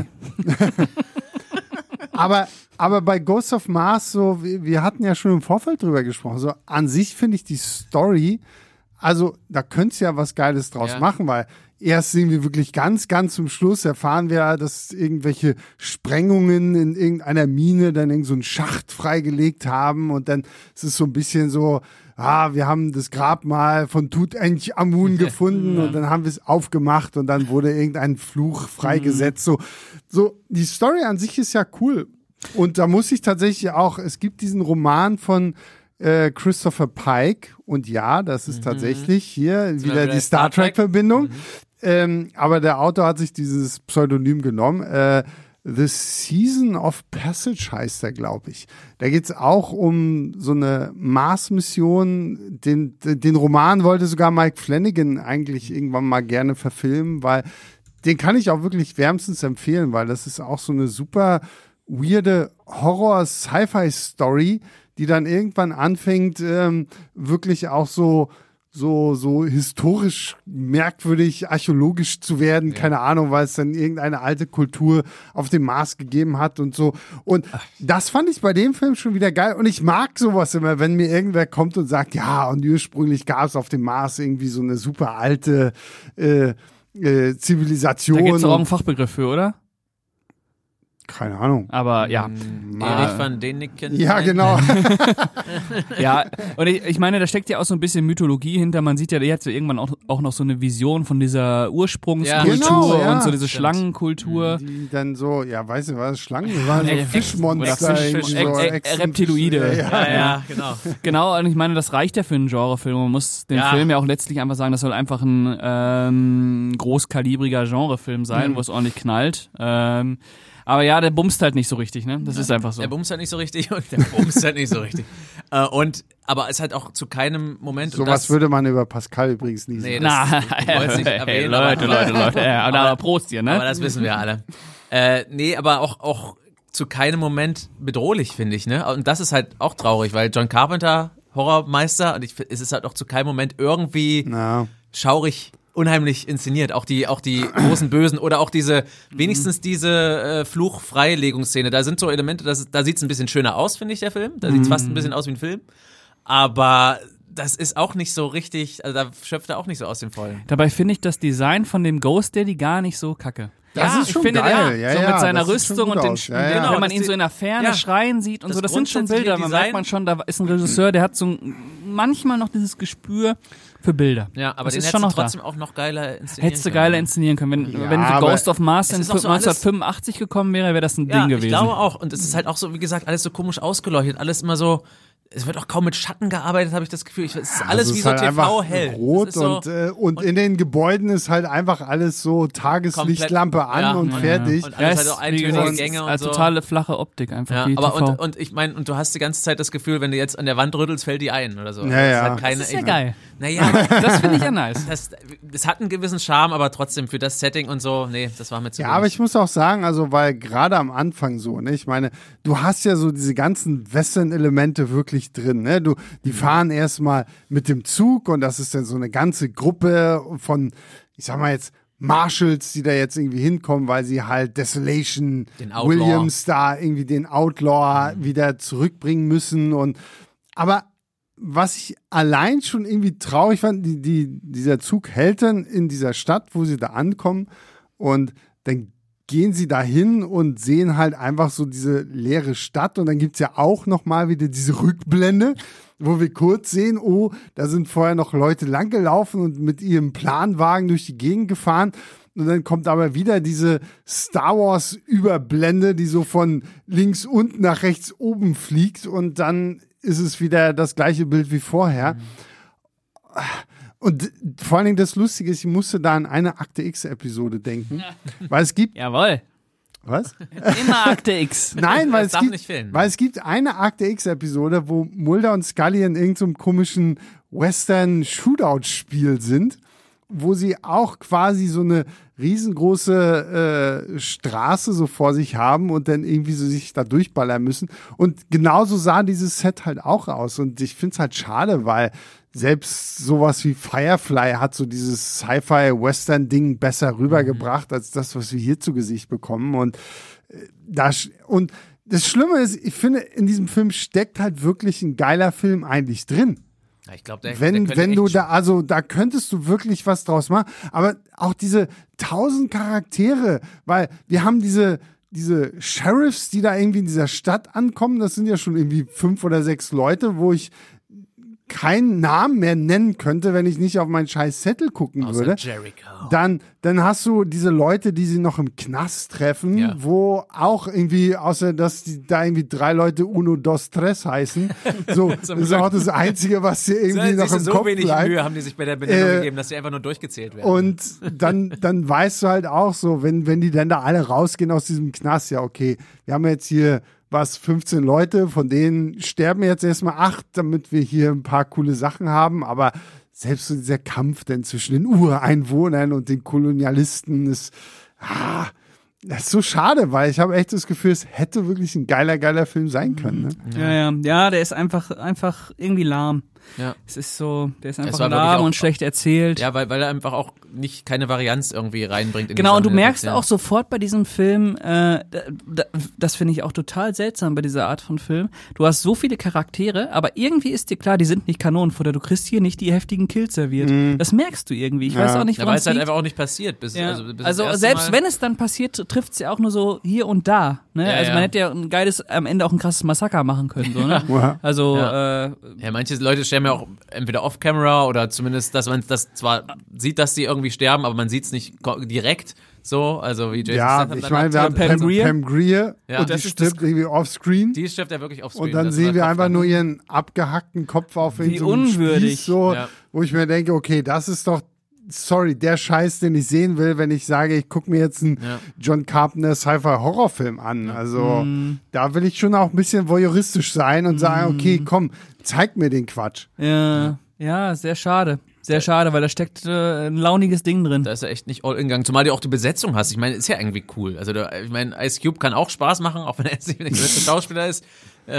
lange. Aber bei Ghost of Mars, so, wir hatten ja schon im Vorfeld drüber gesprochen, so an sich finde ich die Story, also da könntest du ja was Geiles draus machen, weil erst sehen wir wirklich ganz, ganz zum Schluss, erfahren wir, dass irgendwelche Sprengungen in irgendeiner Mine dann irgend so einen Schacht freigelegt haben und dann ist es so ein bisschen so, wir haben das Grabmal von Tutanchamun gefunden und dann haben wir es aufgemacht und dann wurde irgendein Fluch freigesetzt. So, die Story an sich ist ja cool. Und da muss ich tatsächlich auch, es gibt diesen Roman von Christopher Pike und ja, das ist tatsächlich hier wieder die Star Trek-Verbindung. Aber der Autor hat sich dieses Pseudonym genommen. The Season of Passage heißt er, glaube ich. Da geht's auch um so eine Mars-Mission. Den Roman wollte sogar Mike Flanagan eigentlich irgendwann mal gerne verfilmen, weil den kann ich auch wirklich wärmstens empfehlen, weil das ist auch so eine super weirde Horror-Sci-Fi-Story, die dann irgendwann anfängt, wirklich auch so historisch merkwürdig, archäologisch zu werden, keine Ahnung, weil es dann irgendeine alte Kultur auf dem Mars gegeben hat und so. Und das fand ich bei dem Film schon wieder geil. Und ich mag sowas immer, wenn mir irgendwer kommt und sagt, ja, und ursprünglich gab es auf dem Mars irgendwie so eine super alte Zivilisation. Da gibt's auch einen Fachbegriff für, oder? Keine Ahnung. Aber ja. Erich van Däniken. Ja, genau. Ja, und ich meine, da steckt ja auch so ein bisschen Mythologie hinter. Man sieht ja, der hat so irgendwann auch noch so eine Vision von dieser Ursprungskultur genau, ja. und so diese Schlangenkultur. Die dann so, ja, weißt du was, Schlangen waren so Fischmonster. Reptiloide. Ja, genau. Genau, und ich meine, das reicht ja für einen Genrefilm. Man muss den Film ja auch letztlich einfach sagen, das soll einfach ein großkalibriger Genrefilm sein, wo es ordentlich knallt. Aber ja, der bumst halt nicht so richtig, ne? Das ist einfach so. Der bumst halt nicht so richtig und der bumst halt nicht so richtig. Aber es hat auch zu keinem Moment. Sowas würde man über Pascal übrigens nie sagen. Ich wollte es nicht erwähnen. Leute. Aber Prost hier, ne? Aber das wissen wir alle. Aber auch zu keinem Moment bedrohlich, finde ich, ne? Und das ist halt auch traurig, weil John Carpenter, Horrormeister, und es ist halt auch zu keinem Moment irgendwie schaurig, unheimlich inszeniert. Auch die großen Bösen oder auch wenigstens diese Fluchfreilegungsszene. Da sind so Elemente, da sieht es ein bisschen schöner aus, finde ich, der Film. Da sieht es fast ein bisschen aus wie ein Film. Aber das ist auch nicht so richtig, also da schöpft er auch nicht so aus dem Vollen. Dabei finde ich das Design von dem Ghost Daddy gar nicht so kacke. Das ist schon geil. So mit seiner Rüstung und wenn man ihn so in der Ferne schreien sieht und so, das sind schon Bilder. Man merkt man schon, da ist ein Regisseur, der hat so manchmal noch dieses Gespür für Bilder. Ja, aber das den ist hättest schon du trotzdem auch noch geiler inszenieren Hättest du geiler inszenieren können. Wenn The Ghost of Mars in 1985 gekommen wäre das ein Ding gewesen. Ich glaube auch. Und es ist halt auch so, wie gesagt, alles so komisch ausgeleuchtet, alles immer so. Es wird auch kaum mit Schatten gearbeitet, habe ich das Gefühl. Es ist alles wie so halt TV-hell. Rot und in den Gebäuden ist halt einfach alles so Tageslichtlampe an und fertig. Und alles halt auch eintönige Gänge und so. Totale flache Optik einfach. Ja, aber und ich meine, und du hast die ganze Zeit das Gefühl, wenn du jetzt an der Wand rüttelst, fällt die ein oder so. Ja. Das ist ja geil. Naja, das finde ich ja nice. Das hat einen gewissen Charme, aber trotzdem für das Setting und so, das war mir zu wenig. Aber ich muss auch sagen, also weil gerade am Anfang so, ne, ich meine, du hast ja so diese ganzen Western-Elemente wirklich drin, ne? Die fahren erstmal mit dem Zug und das ist dann so eine ganze Gruppe von, ich sag mal jetzt, Marshals, die da jetzt irgendwie hinkommen, weil sie halt Desolation Williams da irgendwie den Outlaw wieder zurückbringen müssen aber was ich allein schon irgendwie traurig fand, dieser Zug hält dann in dieser Stadt, wo sie da ankommen und dann gehen sie da hin und sehen halt einfach so diese leere Stadt und dann gibt's ja auch nochmal wieder diese Rückblende, wo wir kurz sehen, oh, da sind vorher noch Leute langgelaufen und mit ihrem Planwagen durch die Gegend gefahren und dann kommt aber wieder diese Star Wars Überblende, die so von links unten nach rechts oben fliegt und dann ist es wieder das gleiche Bild wie vorher. Und vor allen Dingen das Lustige ist, ich musste da an eine Akte X-Episode denken. Weil es gibt. Jawohl. Was? Immer Akte X. Nein, weil es gibt eine Akte X-Episode, wo Mulder und Scully in irgendeinem komischen Western-Shootout-Spiel sind, wo sie auch quasi so eine riesengroße Straße so vor sich haben und dann irgendwie so sich da durchballern müssen. Und genauso sah dieses Set halt auch aus. Und ich finde es halt schade, weil selbst sowas wie Firefly hat so dieses Sci-Fi-Western-Ding besser rübergebracht als das, was wir hier zu Gesicht bekommen. Und das Schlimme ist, ich finde, in diesem Film steckt halt wirklich ein geiler Film eigentlich drin. Ja, ich glaube, da könntest du wirklich was draus machen. Aber auch diese 1000 Charaktere, weil wir haben diese Sheriffs, die da irgendwie in dieser Stadt ankommen, das sind ja schon irgendwie 5 oder 6 Leute, wo ich keinen Namen mehr nennen könnte, wenn ich nicht auf meinen scheiß Zettel gucken Außer würde. Jericho. Dann hast du diese Leute, die sie noch im Knast treffen, Ja. wo auch irgendwie, außer dass da irgendwie 3 Leute Uno, Dos, Tres heißen. So, das ist auch das Einzige, was dir irgendwie noch im so Kopf wenig bleibt. Mühe haben die sich bei der Benennung gegeben, dass sie einfach nur durchgezählt werden. Und dann weißt du halt auch so, wenn die dann da alle rausgehen aus diesem Knast, ja okay, wir haben jetzt hier 15 Leute, von denen sterben jetzt erstmal 8, damit wir hier ein paar coole Sachen haben, aber selbst so dieser Kampf denn zwischen den Ureinwohnern und den Kolonialisten ist so schade, weil ich habe echt das Gefühl, es hätte wirklich ein geiler Film sein können. Ne? Ja, der ist einfach irgendwie lahm. Ja. Es ist so, der ist Es einfach war wirklich lahm auch- und schlecht erzählt. Ja, weil er einfach auch keine Varianz irgendwie reinbringt. In Genau, die und du Sache. merkst Ja. auch sofort bei diesem Film, das finde ich auch total seltsam bei dieser Art von Film. Du hast so viele Charaktere, aber irgendwie ist dir klar, die sind nicht Kanonenfutter. Du kriegst hier nicht die heftigen Kills serviert. Das merkst du irgendwie. Ich weiß auch nicht, Ja, woran weil es es halt liegt. einfach auch nicht passiert. Bis Ja. bis das Also erste selbst Mal. wenn es dann passiert, trifft es ja auch nur so hier und da. Ne? Ja, Also ja. man hätte ja ein geiles, am Ende auch ein krasses Massaker machen können. So, ne? Ja. Also Ja, manche Leute sterben ja auch entweder off-camera oder zumindest, dass man das zwar sieht, dass die irgendwie sterben, aber man sieht es nicht direkt so, also wie Jason Ja, Statham ich dann meine, wir haben abtritt. Pam Grier Ja. und die Das ist stirbt irgendwie offscreen. Die stirbt ja wirklich offscreen. Und dann das sehen ist wir der einfach Kopf nur dann. ihren abgehackten Kopf auf Wie so einem unwürdig. Spieß, so, Ja. wo ich mir denke, okay, das ist doch, sorry, der Scheiß, den ich sehen will, wenn ich sage, ich gucke mir jetzt einen Ja. John Carpenter Sci-Fi-Horrorfilm an. Also da will ich schon auch ein bisschen voyeuristisch sein und sagen, okay, komm, zeig mir den Quatsch. ja, sehr schade. Sehr schade, weil da steckt ein launiges Ding drin. Da ist er echt nicht all in Gang, zumal du auch die Besetzung hast. Ich meine, ist ja irgendwie cool. Also, ich meine, Ice Cube kann auch Spaß machen, auch wenn er jetzt nicht der größte Schauspieler ist.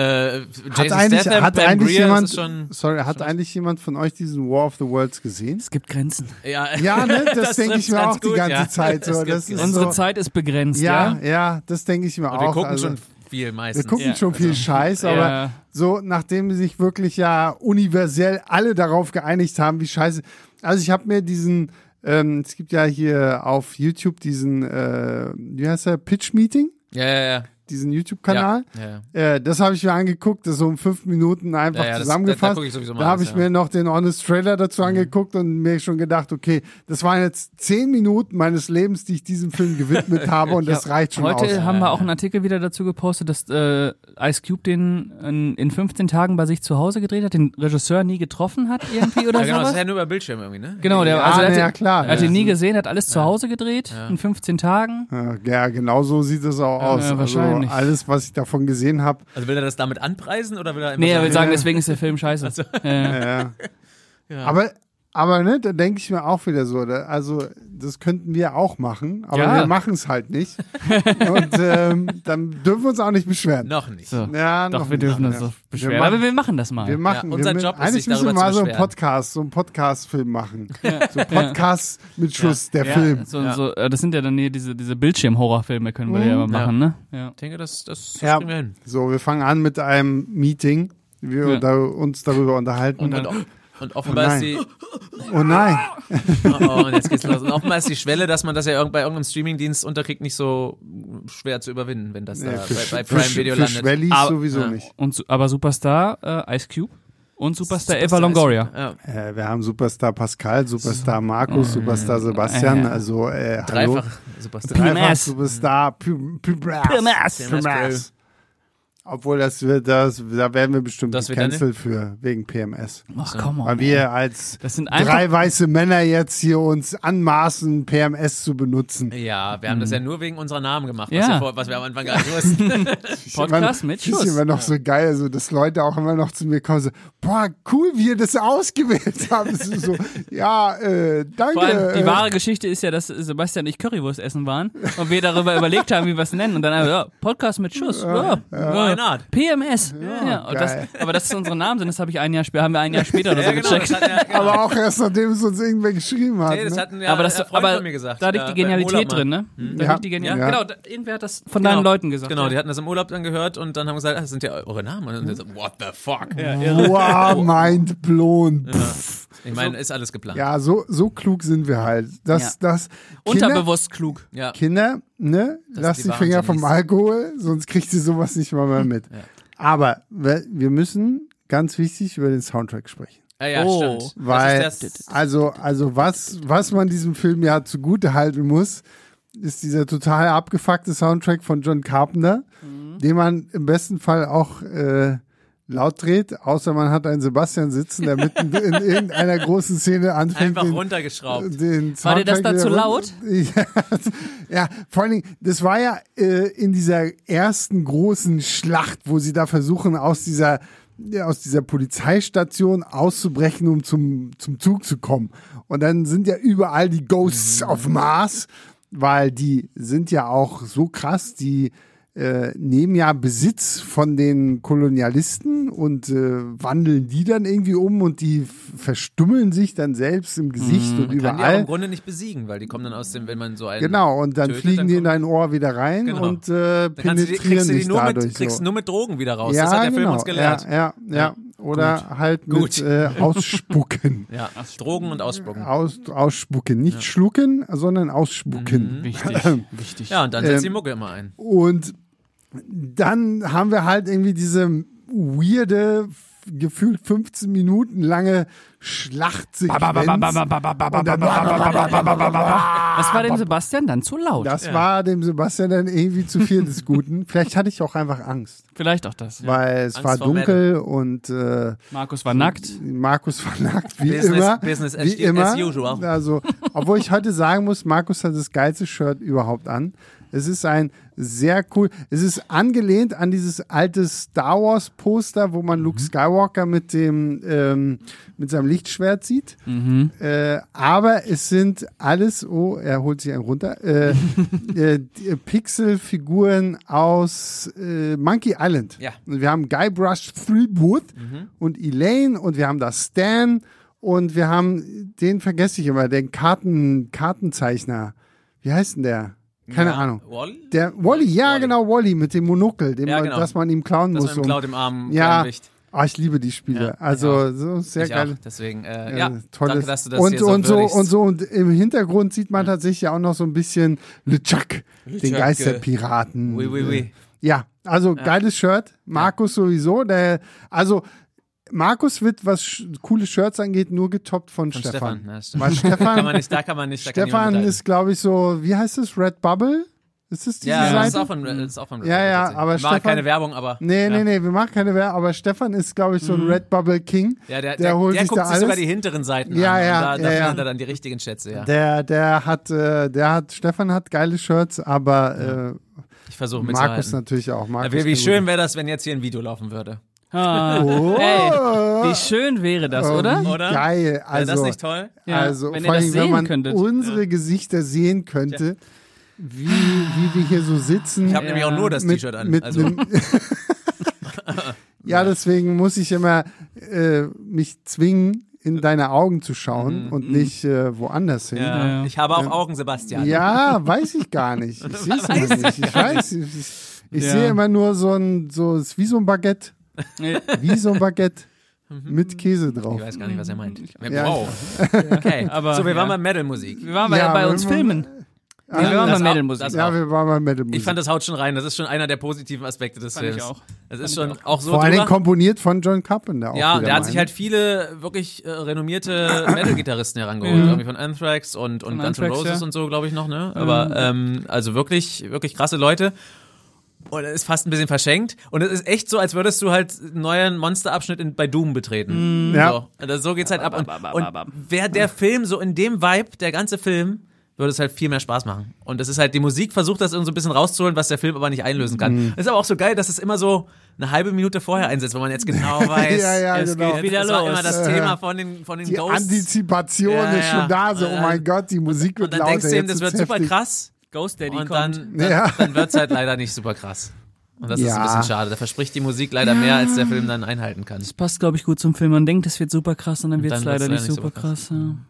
Jason Statham, hat Pam eigentlich Grier, jemand, das ist schon, sorry, hat eigentlich jemand von euch diesen War of the Worlds gesehen? Es gibt Grenzen. ja, Ja, ne, das denke ich trifft's mir ganz auch die gut, ganze ja. Zeit. So. Es gibt Das ist Grenzen. Unsere so, Zeit ist begrenzt, ja, das denke ich mir Und auch. wir gucken also, schon viel meistens. Wir gucken Ja, schon viel Scheiß, aber Ja. so, nachdem sich wirklich ja universell alle darauf geeinigt haben, wie scheiße. Also ich habe mir diesen, es gibt ja hier auf YouTube diesen, wie heißt der, Pitch Meeting, Ja. diesen YouTube-Kanal. Ja. Das habe ich mir angeguckt, das so in 5 Minuten einfach Ja, das- da zusammengefasst. guck ich sowieso mal Da habe alles, ich ja. mir noch den Honest Trailer dazu angeguckt und mir schon gedacht, okay, das waren jetzt 10 Minuten meines Lebens, die ich diesem Film gewidmet habe und das reicht schon Heute aus. haben wir auch einen Artikel wieder dazu gepostet, dass Ice Cube den in 15 Tagen bei sich zu Hause gedreht hat, den Regisseur nie getroffen hat irgendwie oder Ja, genau, das sowas. ist ja nur über Bildschirm irgendwie, ne? Genau, der, Ja, also der, na hat, ja, den- klar. er hat ihn Ja. nie gesehen, hat alles zu Hause gedreht in 15 Tagen. Ja, genau so sieht es auch aus. Ja, wahrscheinlich. Also alles, was ich davon gesehen habe. Also will er das damit anpreisen oder will er immer Nee, er will sagen, Ja. deswegen ist der Film scheiße. Ja. Aber ne, da denke ich mir auch wieder so, also das könnten wir auch machen, aber Ja. wir machen es halt nicht. Und dann dürfen wir uns auch nicht beschweren. noch nicht. So. Ja, Doch, noch wir dürfen nicht. uns Ja. doch beschweren. Wir machen- Aber wir machen das mal. Wir machen, Ja, unser wir, Job ist, eigentlich sich müssen wir darüber mal zu so beschweren. einen Podcast-Film machen. So einen Podcast mit Schuss, der ja, Film. So, das sind ja dann hier diese Bildschirm-Horrorfilme, können wir ja mal machen, ne? Ja. Ich denke, das Ja. kriegen wir hin. So, wir fangen an mit einem Meeting, wie wir Ja. uns darüber unterhalten. Und offenbar Oh ist nein. die Oh nein. und jetzt geht's los. Und offenbar ist die Schwelle, dass man das ja bei irgendeinem Streamingdienst unterkriegt, nicht so schwer zu überwinden, wenn das da bei Prime Video für landet. Schwellis Aber- sowieso ja. nicht. Aber Superstar Ice Cube und Superstar Eva Longoria. Ja, Wir haben Superstar Pascal, Superstar Markus, Superstar Sebastian, also hallo. dreifach Superstar. Dreifach PMS. Superstar PMS. PMS. Obwohl da werden wir bestimmt Das wird gecancelt für, wegen PMS. Ach, komm Weil on. wir als Das sind einfach 3 weiße Männer jetzt hier uns anmaßen, PMS zu benutzen. Ja, wir haben das ja nur wegen unserer Namen gemacht, Ja. was wir am Anfang gar nicht wussten. Podcast mit Das ist Schuss. immer noch so geil, so, dass Leute auch immer noch zu mir kommen, so, boah, cool, wie ihr das ausgewählt habt. Das ist so, ja, danke. Vor allem, die wahre Geschichte ist ja, dass Sebastian und ich Currywurst essen waren und wir darüber überlegt haben, wie wir es nennen. Und dann haben wir, ja, Podcast mit Schuss. Why not? PMS. Ja, und geil. aber dass es unsere Namen sind, das haben wir ein Jahr später oder so Ja, genau, gecheckt. das hat, ja, Aber auch erst nachdem es uns irgendwer geschrieben hat. nee, das ne? hatten ja aber das, ein Freund aber von mir gesagt. da liegt die beim Urlaub Genialität mal. drin, ne? Da Ja. liegt die Genialität. Ja. Genau, irgendwer hat das von deinen Leuten gesagt. Genau, ja. die hatten das im Urlaub dann gehört und dann haben gesagt, das sind ja eure Namen. Und dann so, what the fuck? Wow, mind blown. Pff. Ich meine, ist alles geplant. Ja, so klug sind wir halt. Das Unterbewusst klug. Ja. Kinder, ne, lass die die Finger vom Wahnsinnigen. Alkohol, sonst kriegt ihr sowas nicht mal mehr mit. Aber wir müssen ganz wichtig, über den Soundtrack sprechen. Ja, Oh. stimmt. Weil, Das ist also was man diesem Film ja zugute halten muss, ist dieser total abgefuckte Soundtrack von John Carpenter, den man im besten Fall auch laut dreht, außer man hat einen Sebastian sitzen, der mitten in irgendeiner großen Szene anfängt. einfach runtergeschraubt. War dir das dann zu laut? Ja, vor allen Dingen, das war ja in dieser ersten großen Schlacht, wo sie da versuchen, aus dieser Polizeistation auszubrechen, um zum Zug zu kommen. Und dann sind ja überall die Ghosts of Mars, weil die sind ja auch so krass, die nehmen ja Besitz von den Kolonialisten und wandeln die dann irgendwie um und die verstummeln sich dann selbst im Gesicht und Man kann die auch überall. im Grunde nicht besiegen, weil die kommen dann aus dem, wenn man so einen Genau, und dann tötet, fliegen die in kommt- dein Ohr wieder rein Genau. und Dann penetrieren dich dadurch. kriegst du nur mit Drogen wieder raus. Ja, das hat der genau. Film uns gelehrt. Ja. Oder halt Gut. mit Ausspucken. Ja, Drogen und Ausspucken. Ausspucken. Nicht schlucken, sondern ausspucken. Wichtig. Ja, und dann setzt die Mucke immer ein. Und dann haben wir halt irgendwie diese weirde, gefühlt 15 Minuten lange Schlachtsequenz. Und dann- Das war dem Sebastian dann zu laut. Das war dem Sebastian dann irgendwie zu viel des Guten. Vielleicht hatte ich auch einfach Angst, Vielleicht auch das. weil es Angst war vor dunkel und Markus war nackt. Markus war nackt, wie Business- immer. Business as- wie immer. as usual. Also, obwohl ich heute sagen muss, Markus hat das geilste Shirt überhaupt an. Es ist ein sehr cool, es ist angelehnt an dieses alte Star Wars Poster, wo man Luke Skywalker mit seinem Lichtschwert sieht. Aber es sind alles, oh, er holt sich einen runter, die Pixelfiguren aus Monkey Island. Ja. Und wir haben Guybrush Threepwood und Elaine und wir haben da Stan und wir haben, den vergesse ich immer, den Kartenzeichner. Wie heißt denn der? Keine Ahnung. Wally? Der Wally, ja Wally. genau, Wally mit dem Monokel, Ja, genau. das man ihm klauen Das muss. mit dem Cloud im Arm ja, Wicht. ich liebe die Spiele. Ja, Also so sehr Ich geil. auch. Deswegen, Tolles. danke, dass du das und, hier so und so würdigst. und so und im Hintergrund sieht man tatsächlich auch noch so ein bisschen LeChuck, den LeChuck, Geisterpiraten. Oui, oui, oui. Ja, also geiles Shirt. Markus sowieso. Markus wird, was coole Shirts angeht, nur getoppt von Stefan. Ja, stimmt. Weil Da kann man nicht, da kann niemand Stefan mithalten. ist, glaube ich, so, wie heißt es, Redbubble? Ist es diese Ja, das ist Seite? auch von Ja, ja, tatsächlich. aber Wir machen Stefan- keine Werbung, aber Nee, ja. wir machen keine Werbung, aber Stefan ist, glaube ich, so ein Redbubble King. Ja, der holt der sich guckt da sich alles. sogar die hinteren Seiten Ja, an. ja, und da ja. findet er dann die richtigen Schätze, ja. Stefan hat geile Shirts, aber Ich versuche Markus mitzuhalten. natürlich auch. Markus Wie kann schön gut. wäre das, wenn jetzt hier ein Video laufen würde. Ah, Oh. ey, wie schön wäre das, oder? Wie Oder? geil. Wäre Also, das nicht toll? Ja, also wenn ihr vor allem, das wenn sehen man könntet. unsere Gesichter sehen könnte, wie wir hier so sitzen. Ich habe nämlich auch nur das T-Shirt an. mit Also, einem- Ja, deswegen muss ich immer mich zwingen, in deine Augen zu schauen und nicht woanders hin. ja. Ich habe auch Augen, Sebastian. Ja, weiß ich gar nicht. Ich sehe es immer nicht. Ich weiß, ich Ja. sehe immer nur es ist wie so ein Baguette. Ja. Wie so ein Baguette mit Käse drauf. Ich weiß gar nicht, was er meint. Ja. Wow. Okay. Aber, so, wir waren ja. bei Metal-Musik. Wir waren Ja, bei aber uns immer- Filmen. Wir waren das bei auch- Metal-Musik. das Ja, wir waren bei Metal Musik. Ich fand, das haut schon rein. Das ist schon einer der positiven Aspekte des Fand ich Films. auch. Das ist schon auch so Vor allen Dingen drüber. komponiert von John Carpenter. Auch Ja, wieder der hat mal, sich ne? halt viele wirklich renommierte Metal-Gitarristen herangeholt. Ja. Irgendwie von Anthrax und Guns N' Anthrax, Roses ja. und so, glaube ich noch, ne? Aber also wirklich krasse Leute. Und es ist fast ein bisschen verschenkt. Und es ist echt so, als würdest du halt einen neuen Monsterabschnitt bei Doom betreten. Ja. So, also so geht's halt ab. Und wäre der Film so in dem Vibe, der ganze Film, würde es halt viel mehr Spaß machen. Und das ist halt, die Musik versucht das so ein bisschen rauszuholen, was der Film aber nicht einlösen kann. Es ist aber auch so geil, dass es immer so eine halbe Minute vorher einsetzt, wo man jetzt genau weiß, Ja, es genau. geht wieder das war los. immer das Thema von den Die Ghosts. Antizipation Ja, ist schon da, so, ja. oh mein Gott, die Musik wird Und dann lauter. denkst du ihm, jetzt das wird wird's super heftig. krass. Ghost Daddy Und kommt. dann wird's halt leider nicht super krass. Und das ist ein Ja. bisschen schade. Da verspricht die Musik leider mehr, als der Film dann einhalten kann. Das passt, glaube ich, gut zum Film. Man denkt, es wird super krass und dann wird es dann wird's leider nicht super krass. Ja.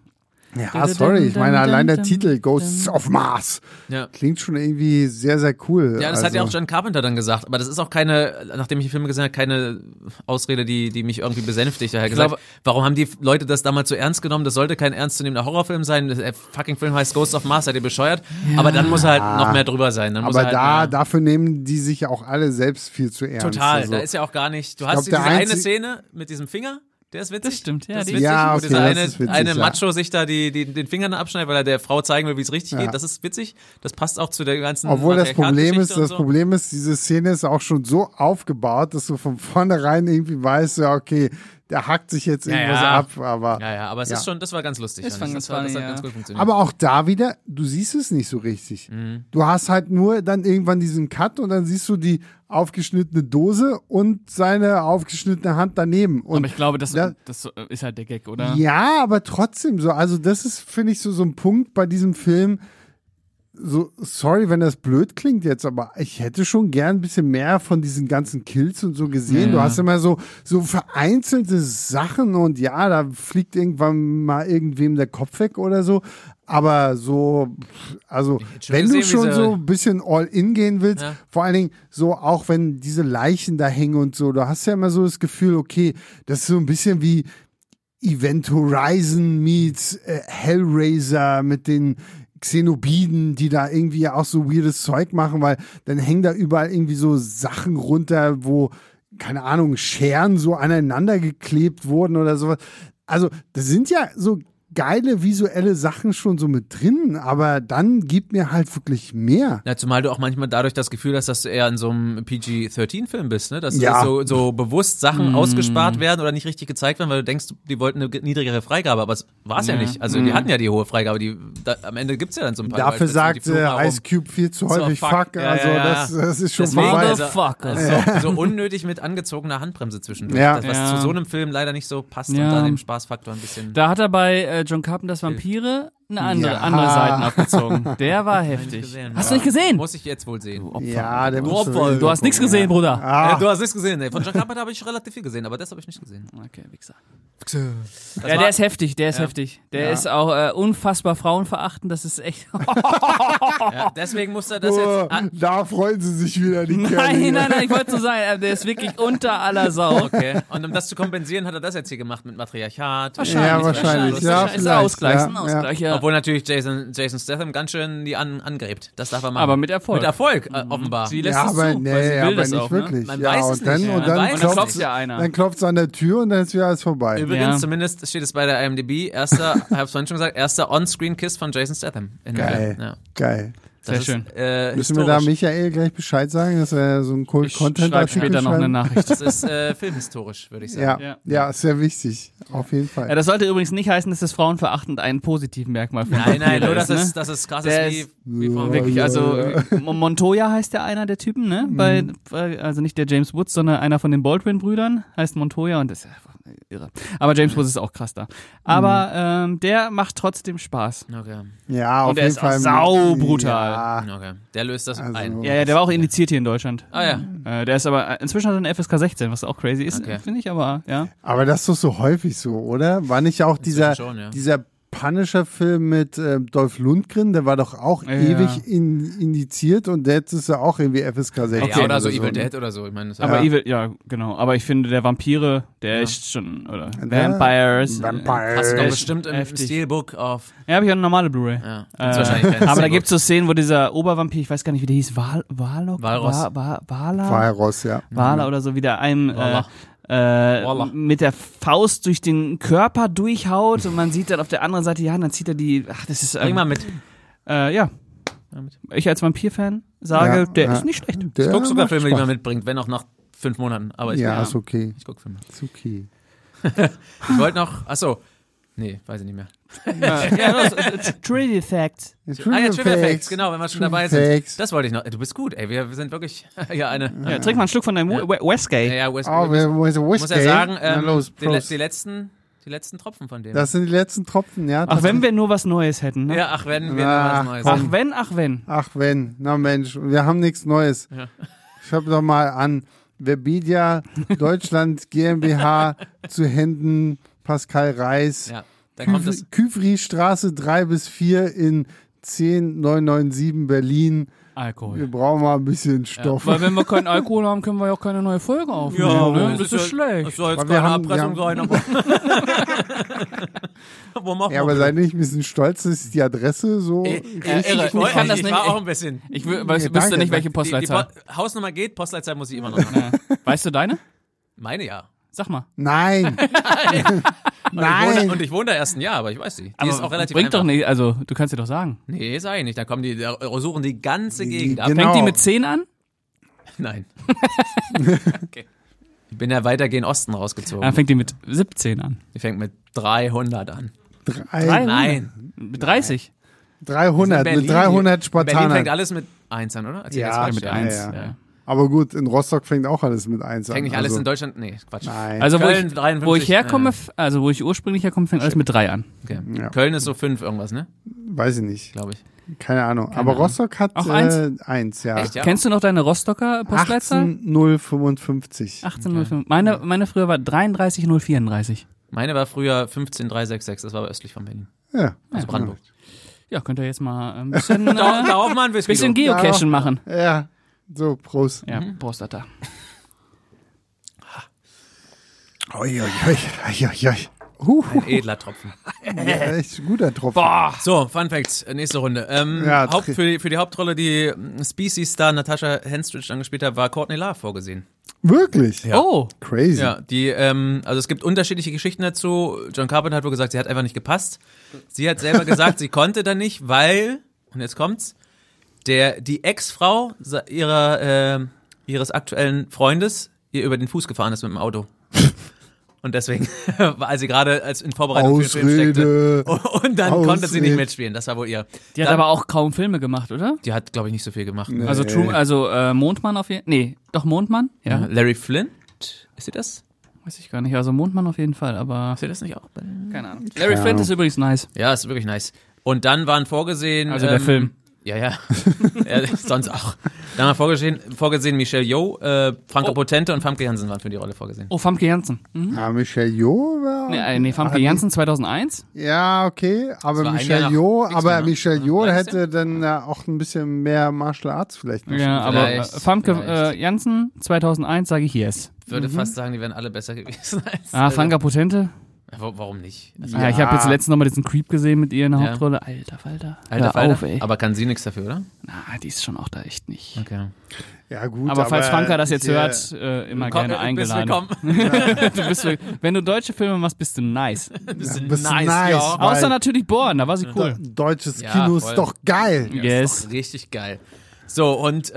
Ja, sorry, ich meine, allein der Titel Ghosts of Mars klingt schon irgendwie sehr, sehr cool. Ja, das hat ja auch John Carpenter dann gesagt, aber das ist auch keine, nachdem ich die Filme gesehen habe, keine Ausrede, die mich irgendwie besänftigt. Er hat gesagt, warum haben die Leute das damals so ernst genommen? Das sollte kein ernstzunehmender Horrorfilm sein. Der fucking Film heißt Ghosts of Mars, seid ihr bescheuert? Ja. Aber dann muss er halt noch mehr drüber sein. Dann aber muss er halt dafür nehmen die sich auch alle selbst viel zu ernst. Total, da ist ja auch gar nicht, du hast diese eine Szene mit diesem Finger, der ist witzig. Das stimmt, ja. Das ist witzig, ja, wo okay, dieser eine Macho sich da den Finger abschneidet, weil er der Frau zeigen will, wie es richtig geht. Das ist witzig. Das passt auch zu der ganzen Obwohl das Problem ist, diese Szene ist auch schon so aufgebaut, dass du von vornherein irgendwie weißt, ja, okay, der hackt sich jetzt irgendwas ab, aber. Ja, aber es ist schon, das war ganz lustig. Das hat ganz gut funktioniert. Aber auch da wieder, du siehst es nicht so richtig. Mhm. Du hast halt nur dann irgendwann diesen Cut und dann siehst du die aufgeschnittene Dose und seine aufgeschnittene Hand daneben. Und aber ich glaube, das ist halt der Gag, oder? Ja, aber trotzdem so. Also das ist, finde ich, so ein Punkt bei diesem Film. So, sorry, wenn das blöd klingt jetzt, aber ich hätte schon gern ein bisschen mehr von diesen ganzen Kills und so gesehen. Ja. Du hast immer so vereinzelte Sachen und ja, da fliegt irgendwann mal irgendwem der Kopf weg oder so. Aber so, also wenn du schon so ein bisschen all in gehen willst, vor allen Dingen so auch wenn diese Leichen da hängen und so, du hast ja immer so das Gefühl, okay, das ist so ein bisschen wie Event Horizon meets Hellraiser mit den Xenobiden, die da irgendwie auch so weirdes Zeug machen, weil dann hängen da überall irgendwie so Sachen runter, wo, keine Ahnung, Scheren so aneinander geklebt wurden oder sowas. Also, das sind ja so geile visuelle Sachen schon so mit drin, aber dann gib mir halt wirklich mehr. Ja, zumal du auch manchmal dadurch das Gefühl hast, dass du eher in so einem PG-13-Film bist, ne? Dass so bewusst Sachen ausgespart werden oder nicht richtig gezeigt werden, weil du denkst, die wollten eine niedrigere Freigabe, aber es war es ja nicht. Also die hatten ja die hohe Freigabe, am Ende gibt's ja dann so ein paar. Dafür sagt Ice Cube viel zu häufig fuck. Das ist schon vorbei. So unnötig mit angezogener Handbremse zwischendurch. Was zu so einem Film leider nicht so passt und dann dem Spaßfaktor ein bisschen. Da hat er bei John Carpenters Vampire andere Seiten aufgezogen. Der war heftig. Hast du nicht gesehen? Muss ich jetzt wohl sehen. Ja, der Du hast nichts gesehen, Bruder. Du hast nichts gesehen. Von John Carpenter habe ich relativ viel gesehen, aber das habe ich nicht gesehen. Okay, Wichser. Ja, der ist heftig, heftig. Der ist auch unfassbar frauenverachtend, das ist echt. Deswegen muss er das jetzt. Da freuen sie sich wieder, die Kerle. Nein, ich wollte so sagen, der ist wirklich unter aller Sau. Okay. Und um das zu kompensieren, hat er das jetzt hier gemacht mit Matriarchat. Wahrscheinlich. Ja, ist ein Ausgleich. Ja. Obwohl natürlich Jason Statham ganz schön die angrebt. Das darf er machen. Aber mit Erfolg. Mit Erfolg, offenbar. Sie lässt es zu, weil sie will das nicht auch, wirklich. Man weiß es nicht. Und dann klopft es an der Tür und dann ist wieder alles vorbei. Übrigens, zumindest steht es bei der IMDb, erster On-Screen-Kiss von Jason Statham. Geil. Sehr schön. Müssen wir da Michael gleich Bescheid sagen, dass er so ein Cold-Content schreibt später noch eine Nachricht. Das ist filmhistorisch, würde ich sagen. Ja, sehr wichtig. Auf jeden Fall. Ja, das sollte übrigens nicht heißen, dass das frauenverachtend ein positives Merkmal von Nein, nur dass es krass ist wie Frauen. Wirklich, also Montoya heißt ja einer der Typen, ne? Also nicht der James Woods, sondern einer von den Baldwin-Brüdern heißt Montoya und das ist einfach irre. Aber James Woods ist auch krass da. Aber der macht trotzdem Spaß. Okay. Ja, auf und der jeden ist Fall. Auch saubrutal. Ja. Okay. Der löst das ein. Ja, der war auch indiziert hier in Deutschland. Ah ja. Der ist aber, inzwischen hat er eine FSK 16, was auch crazy ist, finde ich, aber ja. Aber das ist doch so häufig so, oder? War nicht auch dieser Punisher-Film mit Dolph Lundgren, der war doch auch ewig indiziert und jetzt ist er auch irgendwie FSK 16. Okay, oder so Evil Dead oder so. Ich meine, aber Evil, genau. Aber ich finde, der Vampire, der ist schon, oder Vampires. Hast du doch bestimmt im Steelbook auf. Ja, habe ich auch eine normale Blu-ray. Ja, wahrscheinlich aber da gibt es so Szenen, wo dieser Obervampir, ich weiß gar nicht, wie der hieß, Walross, ja. Wala oder so, wieder einem mit der Faust durch den Körper durchhaut und man sieht dann auf der anderen Seite, dann zieht er das ist... Bring mal mit. Ja. Ich als Vampir-Fan sage, der ist nicht schlecht. Ich gucke sogar Filme, die man mitbringt, wenn auch nach 5 Monaten. Aber ist okay. Ich gucke Filme. Ist okay. Ich wollte noch, nee, weiß ich nicht mehr. Trivia Facts. Trivia Facts, genau, wenn wir schon dabei sind. Das wollte ich noch. Du bist gut, ey, wir sind wirklich hier eine... Ja, trink mal ein Stück von deinem Westgate. Ja, Westgate. Muss ja sagen, die letzten Tropfen von denen. Das sind die letzten Tropfen, ja. Ach, wenn wir nur was Neues hätten, ne? Ja, wenn wir nur was Neues hätten. Ach wenn, na Mensch, wir haben nichts Neues. Ja. Schau doch mal an. Webedia Deutschland GmbH zu Händen Pascal Reis. Ja. Dann kommt das. Küfri-Straße 3-4 in 10997 Berlin. Alkohol. Wir brauchen mal ein bisschen Stoff. Weil wenn wir keinen Alkohol haben, können wir ja auch keine neue Folge aufnehmen. Ne? Das ist schlecht. Das soll jetzt Aber wir keine haben- Erpressung wir sein, aber. Wo machen Ja, aber sei nicht ein bisschen stolz, dass ist die Adresse so. irre. Ich kann das ich nicht- war auch ein bisschen. Ich wüsste danke, nicht, welche danke. Postleitzahl. Hausnummer geht, Postleitzahl muss ich immer noch machen. Weißt du deine? Meine ja. Sag mal. Nein. Nein. Und ich wohne da erst ein Jahr, aber ich weiß sie. Die Aber ist auch relativ bringt einfach. doch nicht, also du kannst dir doch sagen. Nee, sag ich nicht. Da kommen die, da suchen die ganze Gegend ab. Genau. Fängt die mit 10 an? Nein. Okay. Ich bin ja weiter gen Osten rausgezogen. Dann fängt die mit 17 an. Die fängt mit 300 an. 300. Nein. Mit 30? 300 mit 300 In Berlin fängt Spartanern. alles mit 1 an, oder? Erzähl Ja, jetzt mit Quatsch. 1. ja. Ja. Aber gut, in Rostock fängt auch alles mit 1 an. Fängt nicht alles also, in Deutschland? Nee, Quatsch. Nein. Also Köln 53, wo ich herkomme, also wo ich ursprünglich herkomme, fängt alles mit 3 an. Okay. Ja. Köln ist so 5 irgendwas, ne? Weiß ich nicht. Glaube ich. Keine Ahnung. Aber Rostock hat Auch 1? 1, ja. Echt, ja? Kennst du noch deine Rostocker Postleitzahl? 18055. 1805. Meine früher war 33034. Meine war früher 15366, das war aber östlich von Berlin. Ja. Also Brandenburg. Ja, könnt ihr jetzt mal ein bisschen, Darauf mal ein Whisky. bisschen Geocachen machen. Ja. So, Prost. Ja, Prostata. Oi, oi, oi, oi, oi, oi. Ein edler Tropfen. Ja, echt guter Tropfen. Boah. So, Fun Facts, nächste Runde. Ja, für die Hauptrolle, die Species-Star Natasha Henstridge angespielt hat, war Courtney Love vorgesehen. Wirklich? Ja. Oh. Crazy. Ja, die, also es gibt unterschiedliche Geschichten dazu. John Carpenter hat wohl gesagt, sie hat einfach nicht gepasst. Sie hat selber gesagt, sie konnte da nicht, weil, und jetzt kommt's, die Ex-Frau ihres aktuellen Freundes ihr über den Fuß gefahren ist mit dem Auto. Und deswegen, als sie gerade in Vorbereitung für den Film Ausrede. steckte. Und dann konnte sie nicht Ausrede. mitspielen. Das war wohl ihr. Die hat Dann- aber auch kaum Filme gemacht, oder? Die hat, glaube ich, nicht so viel gemacht. Also Mondmann auf jeden Fall. Nee, doch Mondmann? Ja. Larry Flint, ist sie das? Weiß ich gar nicht. Also Mondmann auf jeden Fall, aber Ist sie das nicht auch? keine Ahnung. Larry Flint ist übrigens nice. Ja, ist wirklich nice. Und dann waren vorgesehen. Also der Film. Ja, ja. Ja, sonst auch. Dann war vorgesehen Michelle Yeoh, Franka Potente und Famke Janssen waren für die Rolle vorgesehen. Oh, Famke Janssen. Mhm. Ja, Michelle Yeoh war. Nee, Famke Janssen 2001. Ja, okay, aber war ein Michelle Jahr nach Yeoh, X-Men, aber ne? Michelle Yeoh Meinst du? hätte dann auch ein bisschen mehr Martial Arts vielleicht noch. Ja, aber Vielleicht, Famke vielleicht. Janssen 2001 sage ich yes. Ich würde fast sagen, die wären alle besser gewesen als. Franka Potente. Warum nicht? Also, Ja, ich habe jetzt letztens nochmal diesen Creep gesehen mit ihr in der Ja. Hauptrolle. Alter Falter. Alter, Hör Falter. auf, ey. Aber kann sie nichts dafür, oder? Na, die ist schon auch da echt nicht. Okay. Ja, gut. Aber falls Franka das jetzt ich, hört, immer gerne eingeladen. Wenn du deutsche Filme machst, bist du nice. Bist du bist du nice, nice, ja. Weil- Außer natürlich Born, da war sie cool. Deutsches Ja, Kino voll. ist doch geil. Ja, Yes. ist doch richtig geil. So, und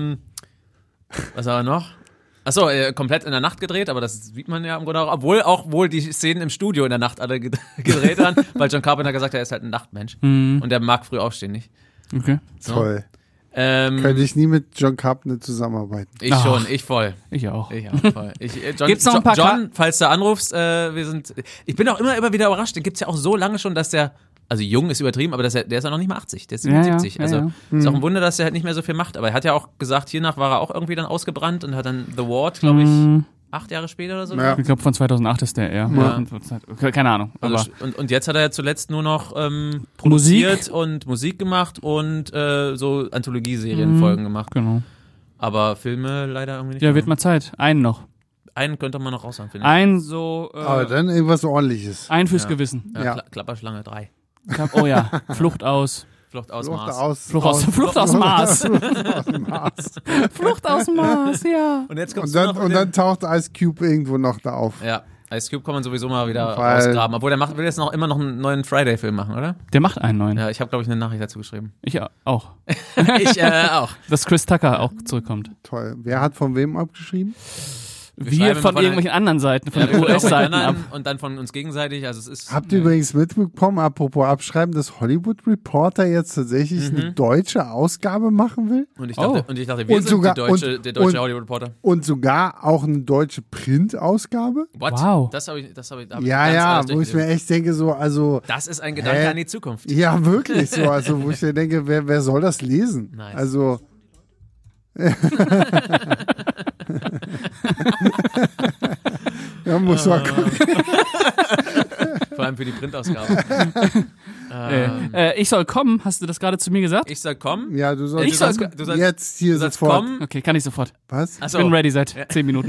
was haben wir noch? Achso, komplett in der Nacht gedreht, aber das sieht man ja im Grunde auch. Obwohl die Szenen im Studio in der Nacht alle gedreht waren, weil John Carpenter gesagt hat, er ist halt ein Nachtmensch. Und der mag früh aufstehen nicht. Okay. So. Toll. Könnte ich nie mit John Carpenter zusammenarbeiten. Ich Ach. schon, ich voll. Ich auch. Ich auch voll. John, Gibt's noch ein paar John, falls du anrufst, ich bin auch immer wieder überrascht, den gibt's ja auch so lange schon, dass der, also jung ist übertrieben, aber der ist ja noch nicht mal 80, der ist 77. Ja, also ja. ist auch ein Wunder, dass er halt nicht mehr so viel macht, aber er hat ja auch gesagt, hiernach war er auch irgendwie dann ausgebrannt und hat dann The Ward, glaube ich, 8 Jahre später oder so. Ja. Ich glaube von 2008 ist der, ja. Keine Ahnung. Aber Also, und jetzt hat er ja zuletzt nur noch produziert und Musik gemacht und so Anthologieserien-Folgen gemacht. genau. Aber Filme leider irgendwie nicht. Ja, mehr. wird mal Zeit. Einen noch. Einen könnte man noch raushauen, finde ich. Ein so, Aber dann irgendwas Ordentliches. ein fürs Ja. Gewissen. Ja. Klapperschlange 3. Oh ja, Flucht aus. Flucht aus Flucht Mars. Flucht aus Mars. Mars. Flucht aus Mars, ja. Und jetzt kommst Und dann taucht Ice Cube irgendwo noch da auf. Ja, Ice Cube kann man sowieso mal wieder Weil- rausgraben. Obwohl, der will jetzt immer noch einen neuen Friday-Film machen, oder? Der macht einen neuen. Ja, ich habe, glaube ich, eine Nachricht dazu geschrieben. Ich auch. Ich auch. Dass Chris Tucker auch zurückkommt. Toll. Wer hat von wem abgeschrieben? schreiben Wir immer von von irgendwelchen anderen Seiten, von Ja, den wir auch von US-Seiten ab. anderen und dann von uns gegenseitig. Also es ist. Habt ihr übrigens mitbekommen, apropos Abschreiben, dass Hollywood Reporter jetzt tatsächlich eine deutsche Ausgabe machen will? Und ich dachte, Oh. wir Und sind sogar- der deutsche und- Hollywood Reporter. Und sogar auch eine deutsche Print-Ausgabe? What? Wow. Das habe ich Ja, ganz ja, anders wo ich mir durchgelesen. echt denke, so, also, Das ist ein Gedanke Hä? an die Zukunft. ja, wirklich so, also, wo ich mir denke, wer soll das lesen? Nice. Also, ja, muss mal gucken. Vor allem für für die Printausgabe. Ich soll kommen, hast du das gerade zu mir gesagt? Ich soll kommen. Ja, du sollst, Ich soll- jetzt hier Du sollst sofort. kommen Okay, kann ich sofort. Was? Achso, Ich bin ready seit 10 Minuten.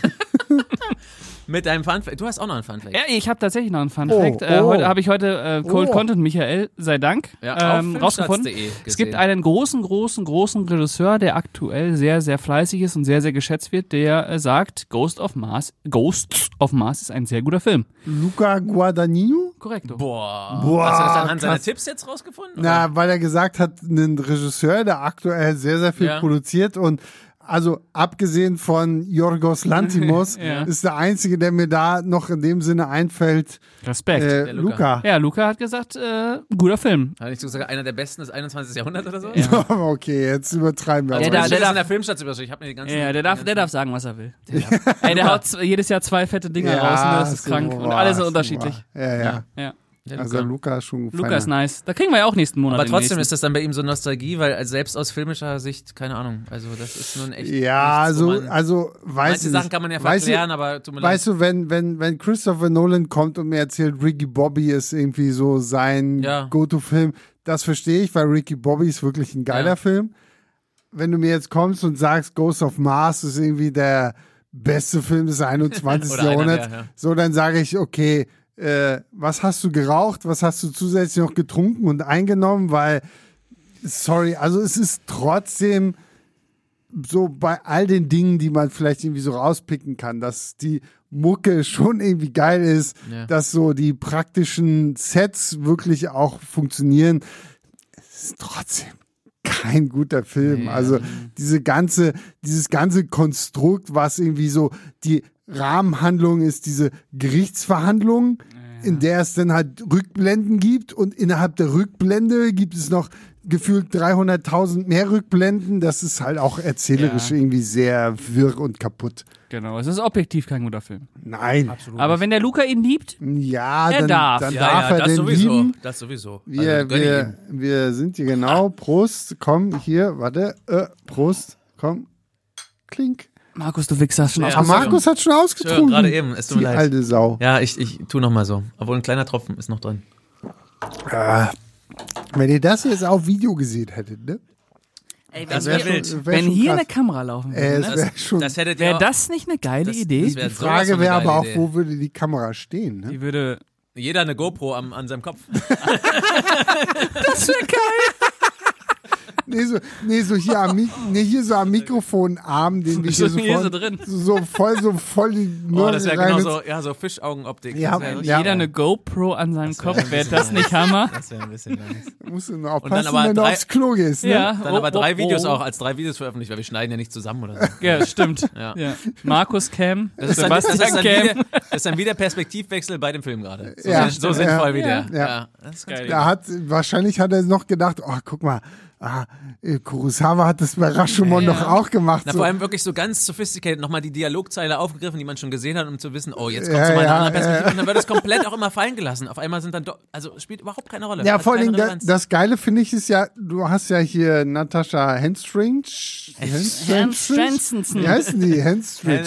mit deinem Funfact. Du hast auch noch einen Funfact. Ja, ich habe tatsächlich noch einen Fun Oh, Fact. oh. Heute habe ich Cold Oh. Content Michael, sei Dank, Ja, auf rausgefunden. filmstarts.de Es gibt gesehen. einen großen Regisseur, der aktuell sehr, sehr fleißig ist und sehr, sehr geschätzt wird, der sagt, Ghosts of Mars ist ein sehr guter Film. Luca Guadagnino? Korrekt. Boah. Boah, Hast du das anhand seiner krass. Tipps jetzt rausgefunden? Na, weil er gesagt hat, ein Regisseur, der aktuell sehr, sehr viel Ja. produziert und also abgesehen von Yorgos Lanthimos Ja. ist der einzige, der mir da noch in dem Sinne einfällt, Respekt. Luca. Ja, Luca hat gesagt, guter Film. Hat nicht sogar einer der besten des 21. Jahrhunderts oder so? Okay, jetzt übertreiben wir. Also, aber. Ja, das der ist darf- in der Filmstaatsübersicht. Ich habe mir die ganzen. Ja, der die darf ganzen- sagen, was er will. Ey, der haut jedes Jahr 2 fette Dinger raus, ne? Das ist so krank. Und wahr, alle sind so unterschiedlich. wahr. Ja. Ja. Der Also Luca. Luca ist schon Luca feiner. ist nice. Da kriegen wir ja auch nächsten Monat. Aber den trotzdem nächsten. ist das dann bei ihm so Nostalgie, weil selbst aus filmischer Sicht, keine Ahnung. Also das ist nun echt. Ja, nichts, wo also, man- also weiß manche ich Sachen nicht. kann man ja Weißt du- verklären, aber tut mir leid. Weißt du, wenn Christopher Nolan kommt und mir erzählt, Ricky Bobby ist irgendwie so sein Ja. Go-To-Film, das verstehe ich, weil Ricky Bobby ist wirklich ein geiler Ja. Film. Wenn du mir jetzt kommst und sagst, Ghost of Mars ist irgendwie der beste Film des 21. Oder einer Jahrhunderts, der, ja. so dann sage ich, okay, was hast du geraucht, was hast du zusätzlich noch getrunken und eingenommen, weil, sorry, also es ist trotzdem so bei all den Dingen, die man vielleicht irgendwie so rauspicken kann, dass die Mucke schon irgendwie geil ist, Ja. dass so die praktischen Sets wirklich auch funktionieren. Es ist trotzdem kein guter Film. Nee. Also dieses ganze Konstrukt, was irgendwie so die Rahmenhandlung ist, diese Gerichtsverhandlung, in der es dann halt Rückblenden gibt und innerhalb der Rückblende gibt es noch gefühlt 300.000 mehr Rückblenden. Das ist halt auch erzählerisch Ja. irgendwie sehr wirr und kaputt. Genau, es ist objektiv kein guter Film. Nein. Aber wenn der Luca ihn liebt, Ja, Er dann darf. dann Ja, darf ja, er das den sowieso. lieben. Das sowieso. Wir, Also, gönn ich ihm. wir sind hier genau. Prost, komm, hier, warte. Prost, komm. Klink. Markus, du Wichser, hast schon Ja. Ah, ausgesucht. Markus hat schon ausgetrunken. gerade eben, es tut mir Die leid. alte Sau. Ja, ich tu noch mal so. Obwohl ein kleiner Tropfen ist noch drin. Wenn ihr das jetzt auf Video gesehen hättet, ne? Ey, Das wenn wär hier, wild. wär wenn schon hier krass. eine Kamera laufen würde, Es ne? wäre schon. Das hättet ihr wäre auch- das nicht eine geile das- Idee? das wär Die sowas Frage von wäre eine aber auch, geile Idee. wo würde die Kamera stehen? Ne? Die würde... Jeder eine GoPro an seinem Kopf. Das wäre geil. Nee, so hier hier so am Mikrofonarm, den wir hier So so, hier voll, so drin. so voll die Oh, das wäre rein genau ins- so, ja, so Fischaugenoptik. Ja, Das wär richtig ja. Jeder geil. eine GoPro an seinem wär Kopf, ein wäre bisschen das nicht Hammer? Das wäre ein bisschen nice. Musst du nur dann aufpassen, aber wenn du 3 aufs Klo gehst. Ne? Ja. Dann aber 3 Videos oh. auch als 3 Videos veröffentlicht, weil wir schneiden ja nicht zusammen oder so. Ja, stimmt. Ja. Ja. Markus Cam, Das ist, dann, das, ist Sebastian dann Cam. wieder, das ist dann wieder Perspektivwechsel bei dem Film gerade. So, Ja. so sinnvoll wie der. Ja. Das ist ganz Geil. gut. Wahrscheinlich hat er noch gedacht, oh, guck mal, Kurosawa hat das bei Rashomon Ja. doch auch gemacht. Na, so. vor allem wirklich so ganz sophisticated nochmal die Dialogzeile aufgegriffen, die man schon gesehen hat, um zu wissen, oh, jetzt Ja, kommt zu meiner ja, anderen Perspektive. Und dann wird es komplett auch immer fallen gelassen. Auf einmal sind dann doch, also spielt überhaupt keine Rolle. Ja, Hat vor allen keine Dingen, Relevanz. das Geile finde ich ist ja, du hast ja hier Natascha Henstridge. Henstridge. Wie heißen die? Henstridge.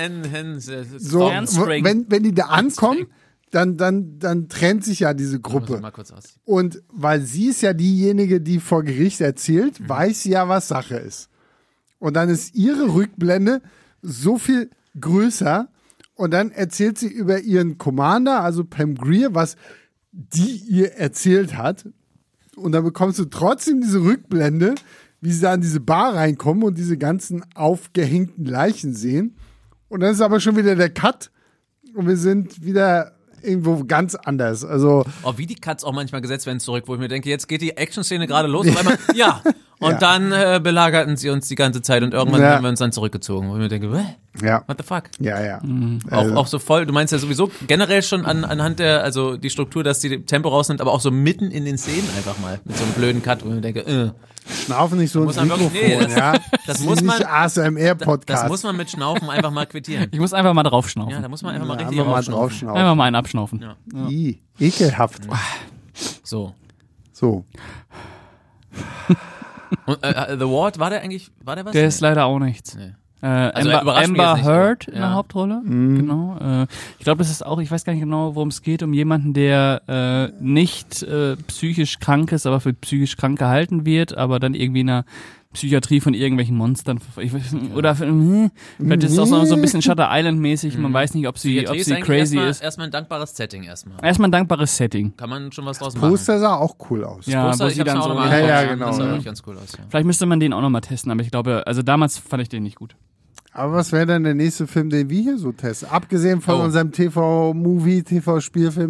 So, Handstring. wenn die da ankommen, dann trennt sich ja diese Gruppe. Mal kurz aus. Und weil sie ist ja diejenige, die vor Gericht erzählt, Mhm. weiß sie ja, was Sache ist. Und dann ist ihre Rückblende so viel größer. Und dann erzählt sie über ihren Commander, also Pam Grier, was die ihr erzählt hat. Und dann bekommst du trotzdem diese Rückblende, wie sie da in diese Bar reinkommen und diese ganzen aufgehängten Leichen sehen. Und dann ist aber schon wieder der Cut. Und wir sind wieder irgendwo ganz anders. Also, Oh, wie die Cuts auch manchmal gesetzt werden zurück, wo ich mir denke, jetzt geht die Action-Szene gerade los. Und einmal, ja. Und Ja. dann belagerten sie uns die ganze Zeit und irgendwann Ja. haben wir uns dann zurückgezogen. Wo ich mir denke, ja. what the fuck? Ja. Auch so voll, du meinst ja sowieso generell schon anhand der, also die Struktur, dass die Tempo rausnimmt, aber auch so mitten in den Szenen einfach mal. Mit so einem blöden Cut, wo ich mir denke, Schnaufen nicht so ins muss man wirklich- Mikrofon, nee, ja. das ist muss man- nicht ASMR-Podcast. das muss man mit Schnaufen einfach mal quittieren. Ich muss einfach mal draufschnaufen. Ja, da muss man einfach mal Ja, richtig einfach mal rausschnaufen. draufschnaufen. Einfach mal einen abschnaufen. Ja. Ih, ekelhaft. So. So. Und The Ward, war der was? Der ist leider auch nichts. Nee. Also er überrascht mich jetzt Amber nicht, Heard aber- in der ja. Hauptrolle. Genau. Ich glaube, das ist auch, ich weiß gar nicht genau, worum es geht, um jemanden, der nicht psychisch krank ist, aber für psychisch krank gehalten wird, aber dann irgendwie in einer Psychiatrie von irgendwelchen Monstern. Oder vielleicht ist es auch so ein bisschen Shutter Island-mäßig. Man weiß nicht, ob sie Psychiatrie ist eigentlich crazy ist. Erstmal ein dankbares Setting erstmal. Erstmal ein dankbares Setting. Kann man schon was draus machen. Poster sah auch cool aus. Ja, Poster, wo ich sie hab's dann mir auch so. noch mal Ja, angeguckt. ja, genau. Das sah Ja. wirklich ganz cool aus, ja. Vielleicht müsste man den auch nochmal testen, aber ich glaube, also damals fand ich den nicht gut. Aber was wäre denn der nächste Film, den wir hier so testen? Abgesehen von Oh. unserem TV-Movie, TV-Spielfilm,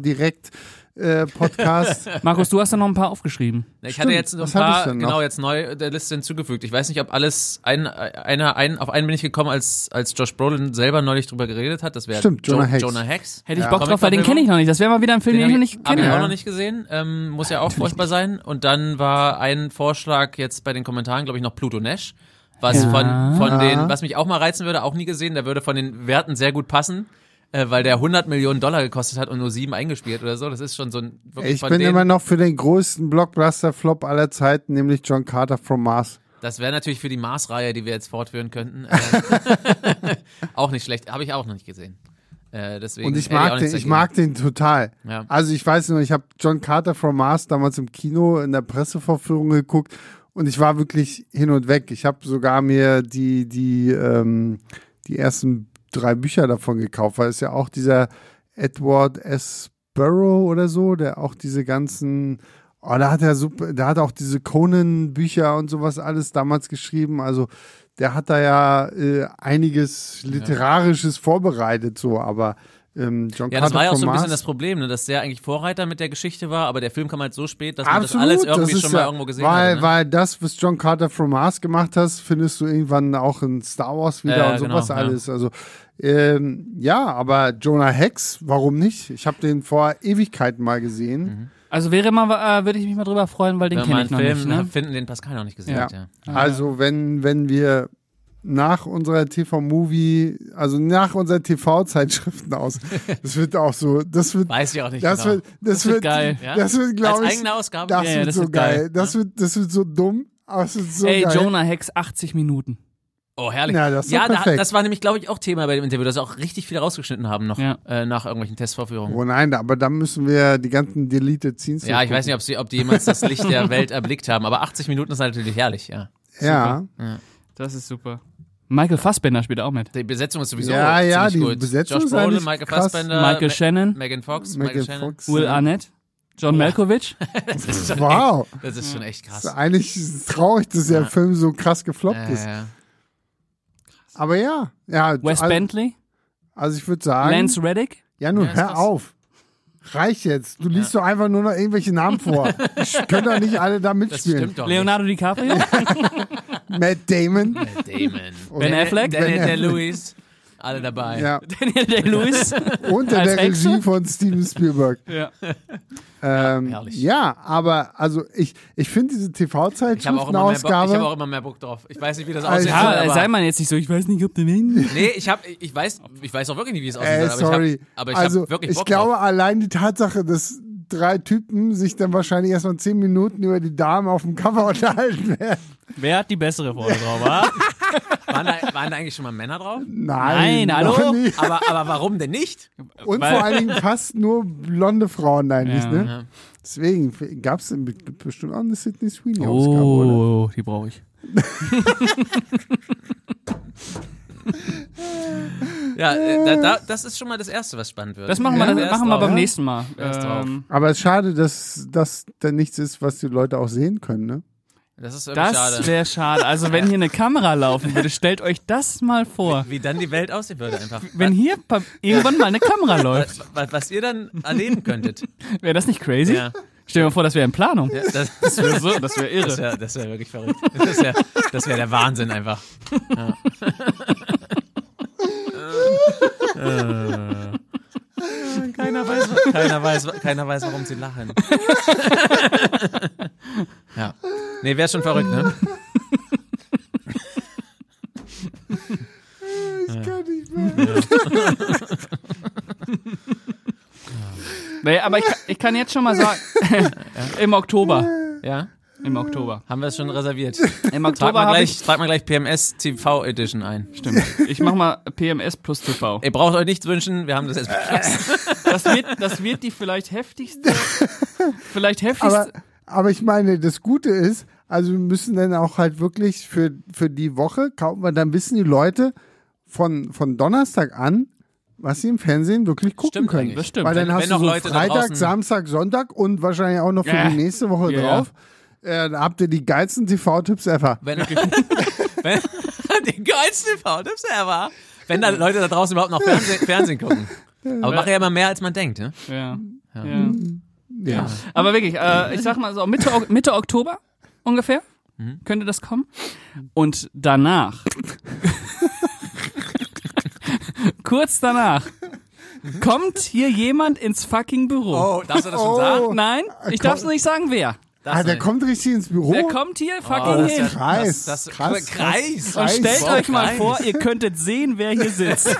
TV-Direkt-Podcast. Markus, du hast da noch ein paar aufgeschrieben. Ich hatte jetzt ein was hab ich paar, denn noch? genau, jetzt neu der Liste hinzugefügt. Ich weiß nicht, ob alles, auf einen bin ich gekommen, als Josh Brolin selber neulich drüber geredet hat. Das wäre Stimmt, Jonah Hex. Jonah Hex. Hätte ich Ja. Bock drauf, weil den kenne ich noch nicht. Das wäre mal wieder ein Film, den ich noch nicht Hab ich kenne. auch noch nicht gesehen. Muss ja auch furchtbar sein. Und dann war ein Vorschlag jetzt bei den Kommentaren, glaube ich, noch Pluto Nash. Was Ja. von den, was mich auch mal reizen würde, auch nie gesehen. Der würde von den Werten sehr gut passen, weil der $100 Millionen gekostet hat und nur 7 eingespielt oder so. Das ist schon so ein, wirklich Ich von bin denen. immer noch für den größten Blockbuster-Flop aller Zeiten, nämlich John Carter from Mars. Das wäre natürlich für die Mars-Reihe, die wir jetzt fortführen könnten. Auch nicht schlecht. Habe ich auch noch nicht gesehen. Deswegen Und ich hätte auch mag den, nichts ich dagegen. mag den total. Ja. Also ich weiß nur, ich habe John Carter from Mars damals im Kino in der Pressevorführung geguckt und ich war wirklich hin und weg. Ich habe sogar mir die ersten 3 Bücher davon gekauft, weil es ja auch dieser Edward S. Burrow oder so, der auch diese ganzen, da hat er auch diese Conan-Bücher und sowas alles damals geschrieben. Also der hat da ja einiges Literarisches vorbereitet, so, aber John Ja, Carter das war ja auch from so ein bisschen Mars- das Problem, ne, dass der eigentlich Vorreiter mit der Geschichte war, aber der Film kam halt so spät, dass man Absolut, das alles irgendwie das ist schon mal ja, irgendwo gesehen weil, hat. Ne? Weil das, was John Carter from Mars gemacht hast, findest du irgendwann auch in Star Wars wieder und sowas genau, ja. alles. Also ja, aber Jonah Hex, warum nicht? Ich habe den vor Ewigkeiten mal gesehen. Also würde ich mich mal drüber freuen, weil den Wenn wir kenne einen ich noch Film nicht. Ne? finden, den Pascal noch nicht gesehen Ja. hat. Ja. Also wenn wir nach unserer TV-Movie, also nach unserer TV-Zeitschriften aus, das wird auch so, das wird, Weiß ich auch nicht das genau. wird, das wird wird geil. Ja? Das wird, glaube Als ich, eigene Ausgabe? das Ja, wird das so wird geil. geil. Das wird so dumm, aber es wird so Ey, geil. Jonah Hex, 80 Minuten. Oh, herrlich. Ja, das ist doch perfekt. das war nämlich, glaube ich, auch Thema bei dem Interview, dass sie auch richtig viel rausgeschnitten haben noch Ja. nach irgendwelchen Testvorführungen. Oh nein, aber dann müssen wir die ganzen Deleted Scenes Ja, ich weiß nicht, ob die jemals das Licht der Welt erblickt haben, aber 80 Minuten ist natürlich herrlich, ja. Ja, Das ist super. Michael Fassbender spielt auch mit. Die Besetzung ist sowieso Ja, ziemlich die gut. Besetzung Josh ist Brolin, eigentlich Michael krass. Fassbender, Michael Shannon, Megan Fox, Megan Michael Shannon. Fox. Will Arnett, John Malkovich. Das ist schon Wow. echt, das ist schon echt krass. Eigentlich ist es traurig, dass der Film so krass gefloppt ist. Ja. Aber ja, Wes Bentley, also ich würde sagen, Lance Reddick. ja nun, Ja, ist hör krass. auf. Reicht jetzt. Du liest doch einfach nur noch irgendwelche Namen vor. Ich können doch nicht alle da Das mitspielen. stimmt doch Leonardo DiCaprio, Matt Damon. nicht. Damon. Ben Affleck, Der Lewis. Alle dabei. Ja. Daniel Day-Lewis. Unter Als der Hexe? Regie von Steven Spielberg. Ja. herrlich. Ja, aber also ich finde diese Ich habe auch, TV-Zeitschriftenausgabe. hab auch immer mehr Bock drauf. Ich weiß nicht, wie das Also, aussieht. Ja, aber sei mal jetzt nicht so, ich weiß nicht, ob du wen. nee, ich weiß auch wirklich nicht, wie es aussieht. Sorry. Aber ich also habe wirklich ich Bock glaube drauf. allein die Tatsache, dass 3 Typen sich dann wahrscheinlich erstmal 10 Minuten über die Damen auf dem Cover unterhalten werden. Wer hat die bessere Vorne drauf, wa? Waren da eigentlich schon mal Männer drauf? Nein, Nein, hallo? noch nie. Aber warum denn nicht? Und Weil- vor allen Dingen fast nur blonde Frauen eigentlich, Ja. ne? Ja. Deswegen gab es bestimmt auch eine Sydney Sweeney-Ausgabe, oder? Oh, die brauche ich. Ja, das ist schon mal das Erste, was spannend wird. Das machen Ja, wir, Wer ist machen wir drauf? beim nächsten Mal. Wer ist drauf? Aber es ist schade, dass das dann nichts ist, was die Leute auch sehen können, ne? Das ist wirklich Das schade. wäre schade. Also wenn hier eine Kamera laufen würde, stellt euch das mal vor. Wie dann die Welt aussehen würde einfach. Wenn hier irgendwann mal eine Kamera läuft, Was ihr dann erleben könntet. wäre das nicht crazy? Ja. Stell dir mal vor, das wäre in Planung. Ja, Das wäre irre. das wär wirklich verrückt. Das wär der Wahnsinn einfach. Ja. Keiner weiß, warum sie lachen. Ja. Nee, wäre schon verrückt, ne? Ich kann nicht mehr. Nee, aber ich kann jetzt schon mal sagen, im Oktober Ja. Im Oktober. Haben wir es schon reserviert. Im Oktober habe ich... Trag mal gleich PMS TV Edition ein. Stimmt. Ich mach mal PMS plus TV. Ihr braucht euch nichts wünschen, wir haben das jetzt beschlossen. Das wird die vielleicht heftigste... Aber ich meine, das Gute ist, also wir müssen dann auch halt wirklich für die Woche kaufen wir, dann wissen die Leute von Donnerstag an, was sie im Fernsehen wirklich gucken Stimmt können. eigentlich. Das stimmt. Weil dann Wenn hast du noch so Leute da Freitag, draußen- Samstag, Sonntag und wahrscheinlich auch noch für die nächste Woche drauf. Da habt ihr die geilsten TV-Tipps ever. Wenn die geilste TV-Tipps ever. Wenn da Leute da draußen überhaupt noch Fernsehen gucken. Aber mache ja immer mehr, als man denkt. Ne? Ja. Ja. Aber wirklich, ich sag mal so Mitte Oktober ungefähr könnte das kommen. Und danach, kurz danach, kommt hier jemand ins fucking Büro. Oh, darfst du das schon sagen? Nein, ich darf es nicht sagen, wer. Der kommt richtig ins Büro. Der kommt hier fucking hin. Kreis. Kreis. Und stellt Wow, euch mal Kreis. vor, ihr könntet sehen, wer hier sitzt.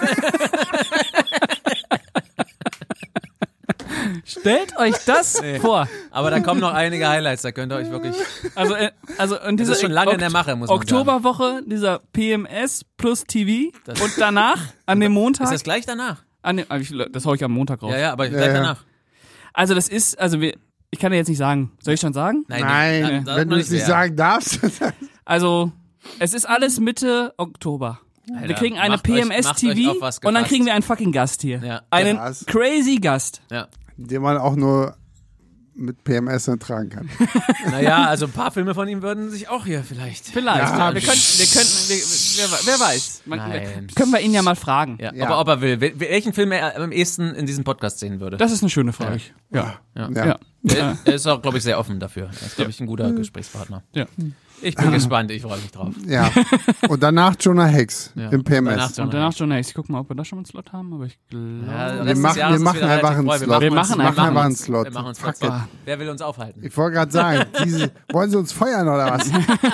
Stellt euch das vor. Aber da kommen noch einige Highlights, da könnt ihr euch wirklich... Also und Das ist schon lange in der Mache, muss man sagen. Oktoberwoche, dieser PMS plus TV und danach, an dem Montag... Ist das gleich danach? Das hau ich am Montag raus. Ja, aber gleich danach. Also das ist, ich kann dir jetzt nicht sagen. Soll ich schon sagen? Nein, wenn du es nicht sagen darfst. Also, es ist alles Mitte Oktober. Alter, Wir kriegen eine macht euch PMS-TV auf was und dann gefasst. kriegen wir einen fucking Gast hier. Ja. Einen Krass. crazy Gast. Ja. Den man auch nur mit PMS dann tragen kann. Naja, also ein paar Filme von ihm würden sich auch hier vielleicht... Vielleicht. Ja, wir könnten, wer weiß. Nein. Können wir ihn ja mal fragen. Ja, Ja. aber ob er will. Welchen Film er am ehesten in diesem Podcast sehen würde. Das ist eine schöne Frage. Ja. Ja. Er ist auch, glaube ich, sehr offen dafür. Er ist, glaube ich, ein guter Gesprächspartner. Ja. Ich bin gespannt, ich freue mich drauf. Ja. Und danach Jonah Hex im PMS. Und danach schon, ich guck mal, ob wir da schon einen Slot haben, aber ich glaube... Ja, Wir machen einfach einen Slot. Wir machen einfach einen Slot. Wir machen uns Fuck Slot. it. Wer will uns aufhalten? Ich wollte gerade sagen, wollen sie uns feuern oder was?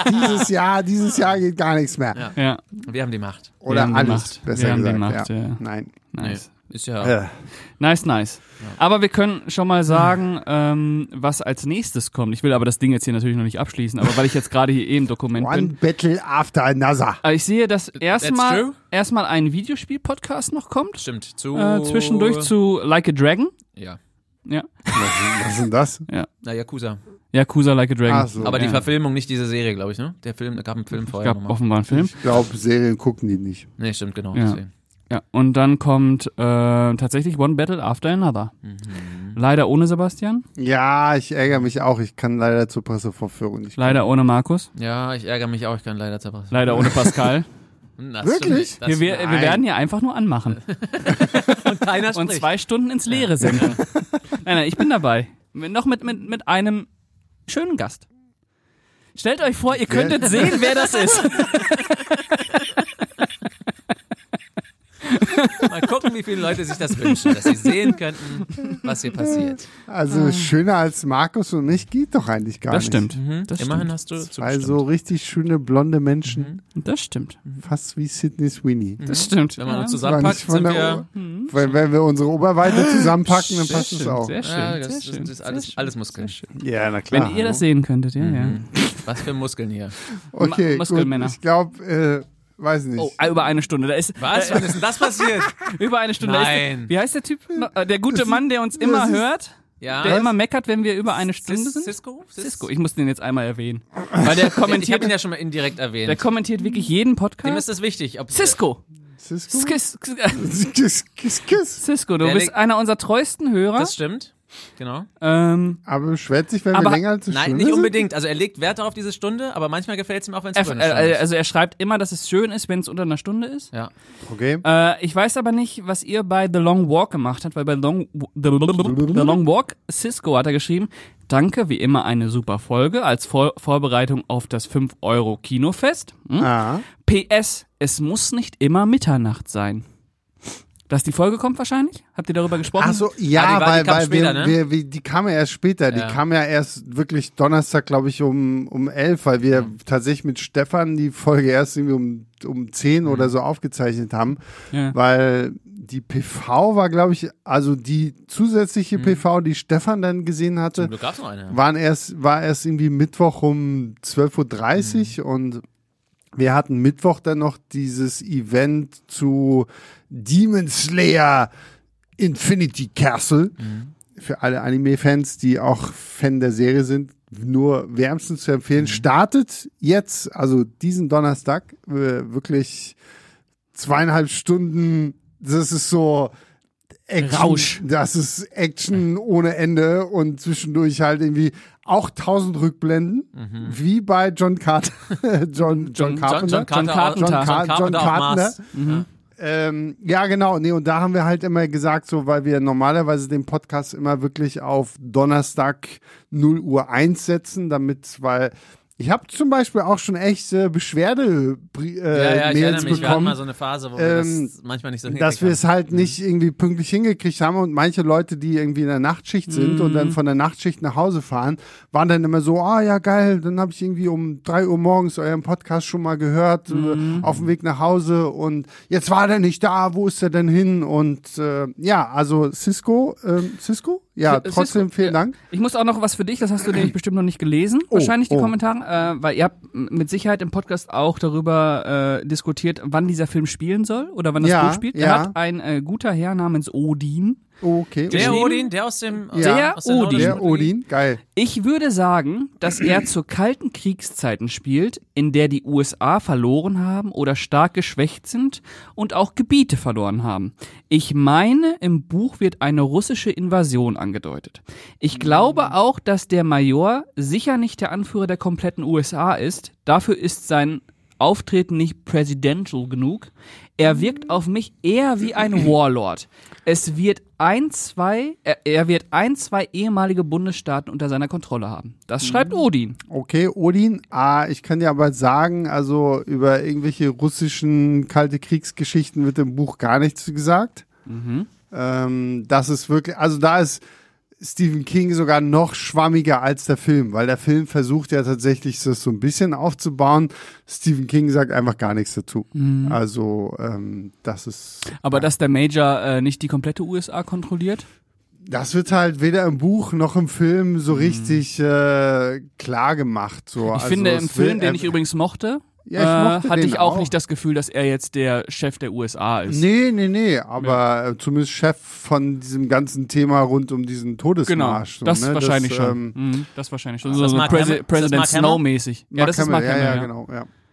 Dieses Jahr geht gar nichts mehr. Ja. Wir haben die Macht. Oder haben die alles, Macht. besser Wir haben die gesagt. Macht, ja. ja. Nein. Nice. Ist ja... Nice. Aber wir können schon mal sagen, was als nächstes kommt. Ich will aber das Ding jetzt hier natürlich noch nicht abschließen, aber weil ich jetzt gerade hier im Dokument One bin. Battle after another. Ich sehe, dass true. erstmal ein Videospiel-Podcast noch kommt. Stimmt. Zwischendurch zu Like a Dragon. Ja. Ja. Was ist denn das? Na, Yakuza. Yakuza Like a Dragon. Ach so. Aber die Ja. Verfilmung, nicht diese Serie, glaube ich, ne? Da gab einen Film Es vorher gab nochmal. offenbar einen Film. Ich glaube, Serien gucken die nicht. Nee, stimmt, genau. Ja. Deswegen. Ja. Und dann kommt tatsächlich One Battle After Another. Leider ohne Sebastian. Ja, ich ärgere mich auch. Ich kann leider zur Pressevorführung nicht. Leider ohne Markus. Ja, ich ärgere mich auch, ich kann leider zerbrechen. Leider ohne Pascal. Das Wirklich? stimmt nicht. Das Wir werden hier einfach nur anmachen. und keiner Und spricht. 2 Stunden ins Leere senden. Nein, ich bin dabei. Noch mit einem schönen Gast. Stellt euch vor, ihr könntet sehen, wer das ist. Mal gucken, wie viele Leute sich das wünschen, dass sie sehen könnten, was hier passiert. Also schöner als Markus und mich geht doch eigentlich gar Das nicht. stimmt. Das Immerhin stimmt. hast du Zwei zugestimmt. so richtig schöne blonde Menschen, Das stimmt. fast wie Sydney Sweeney. Das stimmt. Wenn man uns Zwar zusammenpackt, nicht von sind der wir... Wenn wir unsere Oberweite zusammenpacken, dann passt es schön, auch. Sehr schön. Ja, sehr das schön. ist alles Muskeln. Ja, na klar. Wenn ihr das sehen könntet, ja, ja. Was für Muskeln hier. Okay, gut. Muskelmänner. Ich glaube, weiß nicht. Oh, über eine Stunde. Da ist Was? Wann ist denn das passiert? über eine Stunde. Da Nein. Wie heißt der Typ? Der gute Mann, der uns immer hört. Ja. Der immer meckert, wenn wir über eine Stunde sind. Cisco? Cisco. Ich muss den jetzt einmal erwähnen. Weil der Ich habe kommentiert, ihn ja schon mal indirekt erwähnt. der kommentiert wirklich jeden Dem Podcast. ist das wichtig. Ob Cisco. Cisco? Kiss. Cisco, du Der bist legt- einer unserer treuesten Hörer. Das stimmt. Genau. Aber beschwert sich, wenn wir Aber- länger als eine Nein, Stunde nicht sind? unbedingt. Also er legt Wert darauf diese Stunde, aber manchmal gefällt es ihm auch, wenn es über eine Stunde ist. Also er schreibt immer, dass es schön ist, wenn es unter einer Stunde ist. Ja. Okay. Ich weiß aber nicht, was ihr bei The Long Walk gemacht habt, weil bei The Long Walk, Cisco hat er geschrieben, danke, wie immer eine super Folge als Vorbereitung auf das 5 € Kinofest. PS, es muss nicht immer Mitternacht sein. Dass die Folge kommt wahrscheinlich? Habt ihr darüber gesprochen? Ach so, Ah, die ja, kam weil später, ne? die kam ja erst später. Ja. Die kam ja erst wirklich Donnerstag, glaube ich, um 11, weil wir tatsächlich mit Stefan die Folge erst irgendwie um 10 oder so aufgezeichnet haben. Ja. Weil die PV war, glaube ich, also die zusätzliche PV, die Stefan dann gesehen hatte, Zum Glück gab's noch eine. war erst irgendwie Mittwoch um 12.30 Uhr und wir hatten Mittwoch dann noch dieses Event zu Demon Slayer Infinity Castle. Für alle Anime-Fans, die auch Fan der Serie sind, nur wärmstens zu empfehlen. Startet jetzt, also diesen Donnerstag, wirklich 2,5 Stunden. Das ist so Action, Rausch. Das ist Action ohne Ende und zwischendurch halt irgendwie auch 1000 Rückblenden, wie bei John Carter. John Carpenter. John Carpenter. Ja, genau. Nee, und da haben wir halt immer gesagt, so, weil wir normalerweise den Podcast immer wirklich auf Donnerstag 0:01 setzen, weil ich habe zum Beispiel auch schon echt Beschwerde-Mails ich bekommen. Wir hatten mal so eine Phase, wo wir das manchmal nicht so hingekriegt dass wir es halt nicht irgendwie pünktlich hingekriegt haben und manche Leute, die irgendwie in der Nachtschicht sind und dann von der Nachtschicht nach Hause fahren, waren dann immer so, ja geil, dann habe ich irgendwie um 3 Uhr morgens euren Podcast schon mal gehört, auf dem Weg nach Hause und jetzt war der nicht da, wo ist er denn hin? Und also Cisco? Ja, trotzdem vielen Dank. Ich muss auch noch was für dich, das hast du nämlich bestimmt noch nicht gelesen, wahrscheinlich die Kommentare, weil ihr habt mit Sicherheit im Podcast auch darüber diskutiert, wann dieser Film spielen soll oder wann das Buch spielt. Ja. Er hat ein guter Herr namens Odin. Okay. Der Odin, der aus dem Der aus der Odin. Der Odin, geil. Ich würde sagen, dass er zu kalten Kriegszeiten spielt, in der die USA verloren haben oder stark geschwächt sind und auch Gebiete verloren haben. Ich meine, im Buch wird eine russische Invasion angedeutet. Ich glaube auch, dass der Major sicher nicht der Anführer der kompletten USA ist. Dafür ist sein Auftreten nicht presidential genug. Er wirkt auf mich eher wie ein Warlord. Er wird ein, zwei ehemalige Bundesstaaten unter seiner Kontrolle haben. Das schreibt Odin. Okay, Odin. Ich kann dir aber sagen, also über irgendwelche russischen Kalte Kriegsgeschichten wird im Buch gar nichts gesagt. Das ist wirklich, also da ist Stephen King sogar noch schwammiger als der Film, weil der Film versucht ja tatsächlich das so ein bisschen aufzubauen. Stephen King sagt einfach gar nichts dazu. Also das ist... Aber dass der Major nicht die komplette USA kontrolliert? Das wird halt weder im Buch noch im Film so richtig klar gemacht. So. Ich finde, im Film, den ich übrigens mochte, hatte ich auch nicht das Gefühl, dass er jetzt der Chef der USA ist. Nee, aber zumindest Chef von diesem ganzen Thema rund um diesen Todesmarsch. Genau, das so, wahrscheinlich schon. Das wahrscheinlich schon. So President Snow-mäßig. Ja, das ist Mark Hamill. Ja, genau.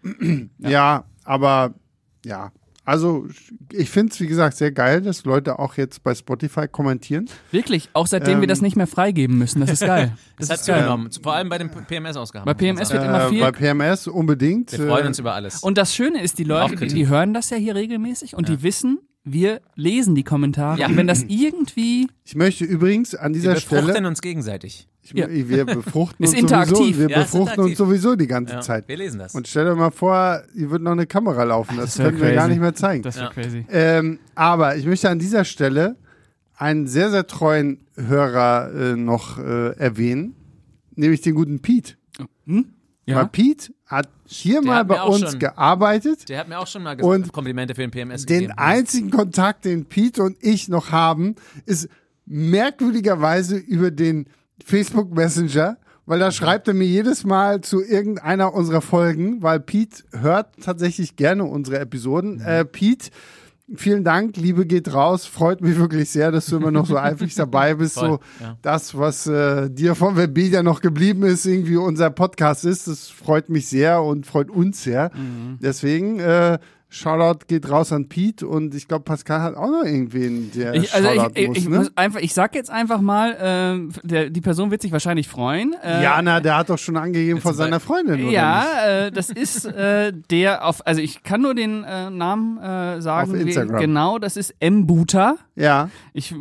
Ja, aber ja. Also ich finde es, wie gesagt, sehr geil, dass Leute auch jetzt bei Spotify kommentieren. Wirklich, auch seitdem wir das nicht mehr freigeben müssen. Das ist geil. Das hat zugenommen, vor allem bei den PMS-Ausgaben. Bei PMS wird immer viel. Bei PMS unbedingt. Wir freuen uns über alles. Und das Schöne ist, die Leute, die hören das ja hier regelmäßig und die wissen, wir lesen die Kommentare. Ja. Und wenn das irgendwie... Ich möchte übrigens an dieser Stelle... Wir befruchten uns gegenseitig. Wir befruchten Ist uns interaktiv. sowieso. Wir Ja, ist befruchten uns interaktiv. sowieso die ganze Zeit. Wir lesen das. Und stell dir mal vor, hier wird noch eine Kamera laufen. Das wär können wir gar crazy. nicht mehr zeigen. Das wäre crazy. Aber ich möchte an dieser Stelle einen sehr, sehr treuen Hörer noch erwähnen, nämlich den guten Pete. Weil Ja. Pete hat hier mal hat mir bei auch uns schon- gearbeitet. Der hat mir auch schon mal Und Komplimente für den PMS Den gegeben. einzigen Kontakt, den Pete und ich noch haben, ist merkwürdigerweise über den Facebook Messenger, weil da schreibt er mir jedes Mal zu irgendeiner unserer Folgen, weil Pete hört tatsächlich gerne unsere Episoden. Pete, vielen Dank, Liebe geht raus, freut mich wirklich sehr, dass du immer noch so eifrig dabei bist. Voll, So ja. das, was dir von Webedia noch geblieben ist, irgendwie unser Podcast ist, das freut mich sehr und freut uns sehr. Deswegen Shoutout geht raus an Pete und ich glaube, Pascal hat auch noch irgendwen, der Shoutout muss, ne? Ich sag jetzt einfach mal, die Person wird sich wahrscheinlich freuen. Jana, der hat doch schon angegeben von seiner Freundin, oder nicht? Ja, das ist der also ich kann nur den Namen sagen. Auf Instagram. Genau, das ist Mbuta. Ja.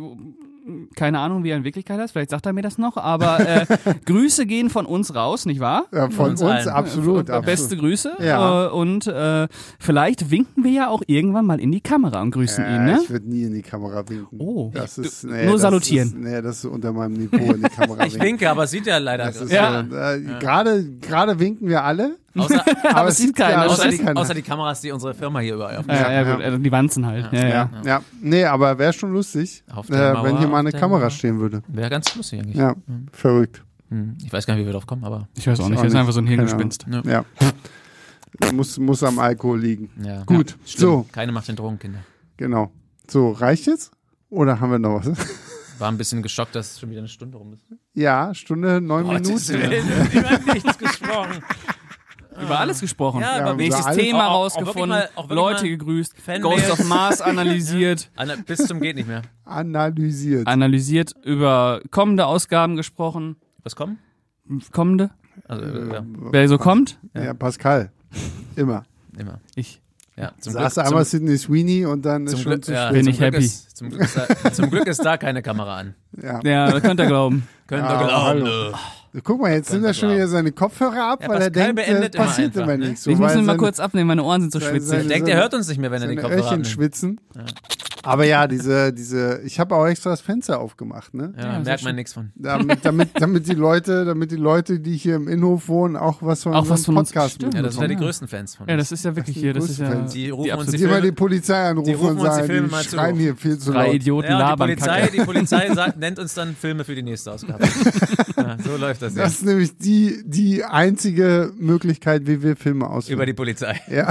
Keine Ahnung, wie er in Wirklichkeit heißt, vielleicht sagt er mir das noch, aber Grüße gehen von uns raus, nicht wahr? Ja, von uns uns, allen. absolut. Beste Grüße. Ja. Und vielleicht winken wir ja auch irgendwann mal in die Kamera und grüßen ihn, ne? Ich würde nie in die Kamera winken. Oh. Das ist, nur salutieren. Das ist unter meinem Niveau in die Kamera Ich winke, aber es sieht ja leider Das ist Ja. Gerade winken wir alle. Aber es sieht keiner. Außer die Kameras, die unsere Firma hier überall auf Ja, gut, also die Wanzen halt. Ja. Nee, aber wäre schon lustig, wenn hier mal eine Kamera stehen würde. Wäre ganz lustig eigentlich. Ja, verrückt. Ich weiß gar nicht, wie wir drauf kommen, aber... Ich weiß auch nicht, das ist einfach so ein Hirngespinst. Ja. Muss am Alkohol liegen. Ja. Gut, so. Keine Macht den Drogen, Kinder. Genau. So, reicht jetzt? Oder haben wir noch was? War ein bisschen geschockt, dass schon wieder eine Stunde rum ist. Ja, Stunde, 9 Minuten. Über nichts gesprochen. Über alles gesprochen. Ja, aber nächstes alles. Thema Auch rausgefunden, wirklich mal Leute gegrüßt, Fanmails. Ghost of Mars analysiert, Bis zum geht nicht mehr. Analysiert. über kommende Ausgaben gesprochen. Was kommen? Kommende? Also, Wer so kommt? Ja, Pascal. Immer. immer. Ich. Ja, Sagst du einmal Sydney Sweeney und dann ist schon zu spät. Bin ich happy. Zum Glück ist da keine Kamera an. Ja. Ja, das könnt ihr glauben. Könnt ihr Ja, glauben. hallo. Guck mal, jetzt sind da schon wieder seine Kopfhörer ab, Ja, weil er Pascal denkt, beendet immer passiert einfach, immer ne? nichts. So, Ich muss weil ihn mal seine- kurz abnehmen, meine Ohren sind so schwitzig. seine- Er denkt, er hört uns nicht mehr, wenn er die seine Kopfhörer Öhrchen abnimmt. schwitzen. Aber ja, diese, ich habe auch extra das Fenster aufgemacht, ne? Ja, Ja, merkt sehr man nichts von. Damit die Leute, die hier im Innenhof wohnen, auch was von Auch unserem was von uns- Podcast stimmt. Ja, das sind ja die Ja. größten Fans von uns. Ja, das ist ja wirklich hier, das ist ja Größte Die rufen die uns absolute- Die immer die Polizei anrufen rufen und uns die sagen, Filme die mal zu. schreien hier viel zu drei laut. Idioten Ja, labern. die Polizei nennt uns dann Filme für die nächste Ausgabe. Ja, so läuft das ja. Das ist nämlich die einzige Möglichkeit, wie wir Filme auswählen. Über die Polizei. Ja.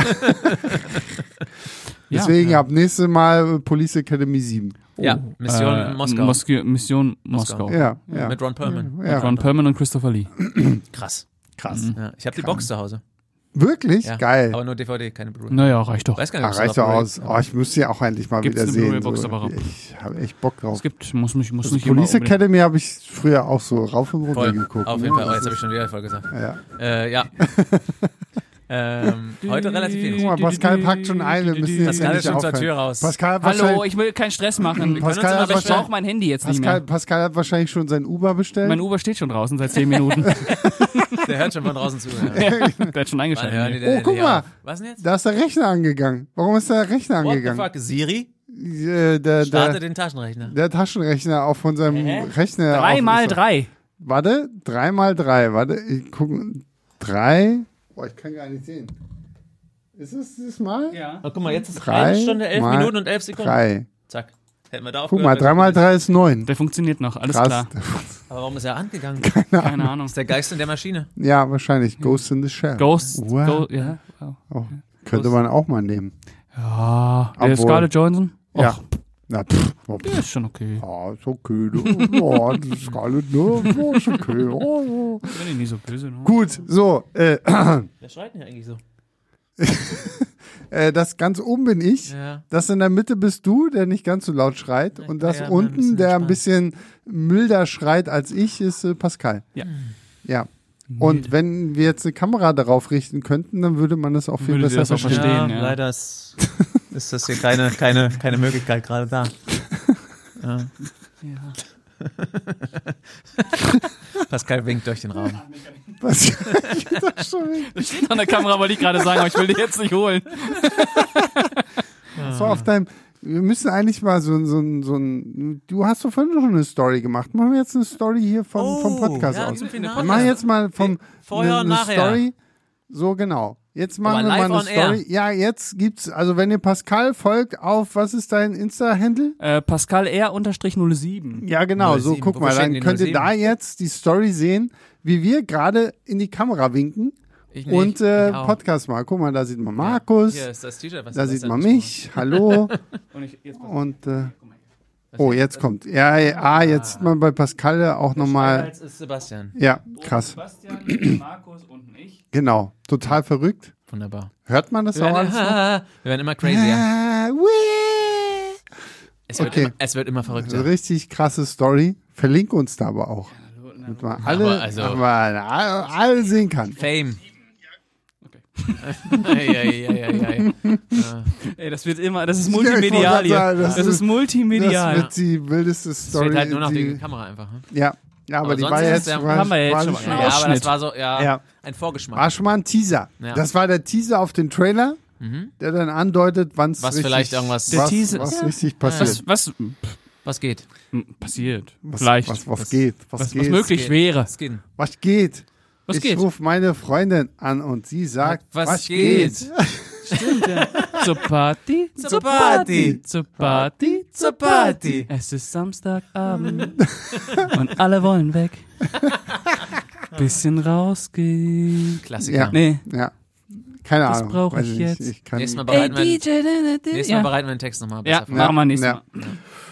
Ja. Deswegen ab nächstes Mal Police Academy 7. Ja, Mission Moskau. Mission Moskau. Ja. Mit Ron Perlman. Ja. Ron Perlman und Christopher Lee. Krass. Krass. Ja, ich habe die Box zu Hause. Wirklich? Ja, Geil. Aber nur DVD, keine Blu-ray. Naja, reicht doch. Weiß gar nicht, ob es Reicht da doch Blu-ray aus. Oh, ich müsste ja auch endlich mal Gibt's wieder eine sehen. Blu-ray-Box So. aber? Ich habe echt Bock drauf. Es gibt, muss nicht Police immer unbedingt. Academy habe ich früher auch so rauf und runter Voll. geguckt. Auf jeden Fall. Oh, jetzt habe ich schon wieder voll gesagt. Ja. Ja. Heute relativ Guck viel. mal, Pascal packt schon ein. Wir müssen jetzt Pascal endlich ist schon zur aufhören. Tür raus. Pascal hat Hallo, wahrscheinlich, ich will keinen Stress machen. Pascal hat Ich brauche wahrscheinlich, mein Handy jetzt nicht mehr. Pascal hat wahrscheinlich schon sein Uber bestellt. Mein Uber steht schon draußen seit 10 Minuten. Der hört schon von draußen zu. Ja. Der hat schon Wann hören eingeschaltet. die denn guck hier mal. auf? Was denn jetzt? Da ist der Rechner angegangen. Warum ist der Rechner What the angegangen? fuck? Siri? Der Starte den Taschenrechner. der Taschenrechner auch von seinem Rechner. 3x3. Warte, 3x3. Warte, ich guck. 3. Boah, ich kann gar nicht sehen. Ist es dieses Mal? Ja. Oh, guck mal, jetzt ist 3 eine Stunde, 11 mal Minuten und 11 Sekunden. 3. Zack. Hätten wir da Guck mal, aufgehört. 3x3 ist 9. Der funktioniert noch, alles Krass. klar. Aber warum ist er angegangen? Keine Ahnung. ist der Geist in der Maschine. Ja, wahrscheinlich. Ghost in the Shell. Ghost. Wow. Ja. Wow. Oh, könnte man auch mal nehmen. Ja. Der Obwohl- Scarlett Johansson? Ja. Och, Na, der ist schon okay. ja, ist okay. Ja, das ist gar nicht, ne? Ja, ist okay. Oh. Bin ich nicht so böse. Ne? Gut, so. Wer schreit denn hier eigentlich so? Das ganz oben bin ich. Ja. Das in der Mitte bist du, der nicht ganz so laut schreit. Und das ja, ein unten, bisschen der ein entspannt. bisschen milder schreit als ich, ist Pascal. Ja. Ja. Und wenn wir jetzt eine Kamera darauf richten könnten, dann würde man das auch viel Würde sie besser das auch verstehen. verstehen. ja. Leider ist das hier keine Möglichkeit gerade da. Ja. Pascal winkt durch den Raum. Was? Das schon wieder. Das steht an der Kamera, wollte ich gerade sagen, aber ich will die jetzt nicht holen. So auf deinem. Wir müssen eigentlich mal so ein. Du hast doch vorhin schon eine Story gemacht. Machen wir jetzt eine Story hier vom Podcast ja, aus. zum Finale. Wir machen jetzt mal Vorher und eine nachher. Story. So genau. Jetzt machen Aber wir live mal eine on air. Story. Ja, jetzt gibt's. Also wenn ihr Pascal folgt auf, was ist dein Insta-Handle? Pascal R-07. Ja, genau. 07. So, guck Wofür mal, steht dann denn die könnt ihr 07? da jetzt die Story sehen, wie wir gerade in die Kamera winken Ich nicht. und Ich auch. Podcast mal. Guck mal, da sieht man Markus, Hier ist das T-Shirt, was da du sieht gestern man gesprochen mich. Hallo. Und oh, jetzt kommt. Ja, jetzt sieht man bei Pascal auch hast. nochmal. Als ist Sebastian. Ja, krass. Sebastian, Markus und ich. Genau. Total verrückt. Wunderbar. Hört man das auch alles? Wir werden immer crazier. Wee. Es wird immer verrückter. Richtig krasse Story. Verlink uns da aber auch. Damit man alle sehen kann. Fame. Okay. Ey, das wird immer, das ist multimedial ich wollte gerade hier. sagen, Das ist multimedial. Das wird die wildeste Es Story. fehlt halt nur noch die die, Kamera einfach. Ne? ja, aber die sonst war ist jetzt, es ja- haben wir ja jetzt war schon schon mal. Ja, aber das Ausschnitt. war so, Ja. ein Vorgeschmack. war schon mal ein Teaser. Ja. Das war der Teaser auf den Trailer, der dann andeutet, wann es Was richtig, vielleicht irgendwas- Der Teaser- was Ja. richtig passiert. Was Was geht? passiert? Was, Vielleicht. Was geht? Was Was geht? möglich geht. wäre. Skin. Was geht? Was ich geht? rufe meine Freundin an und sie sagt, Was geht? Stimmt, ja. Zur Party, Zur Party. zur Party, Zur Party. Es ist Samstagabend und alle wollen weg. Bisschen rausgehen. Klassiker. Ja. Nee. Ja. Keine Das Ahnung. brauch weiß ich nicht. jetzt. Ich kann Nächstes Mal nicht. bereiten Ja. wir den Text nochmal Ja, besser vor. machen wir nächstes Ja. Mal.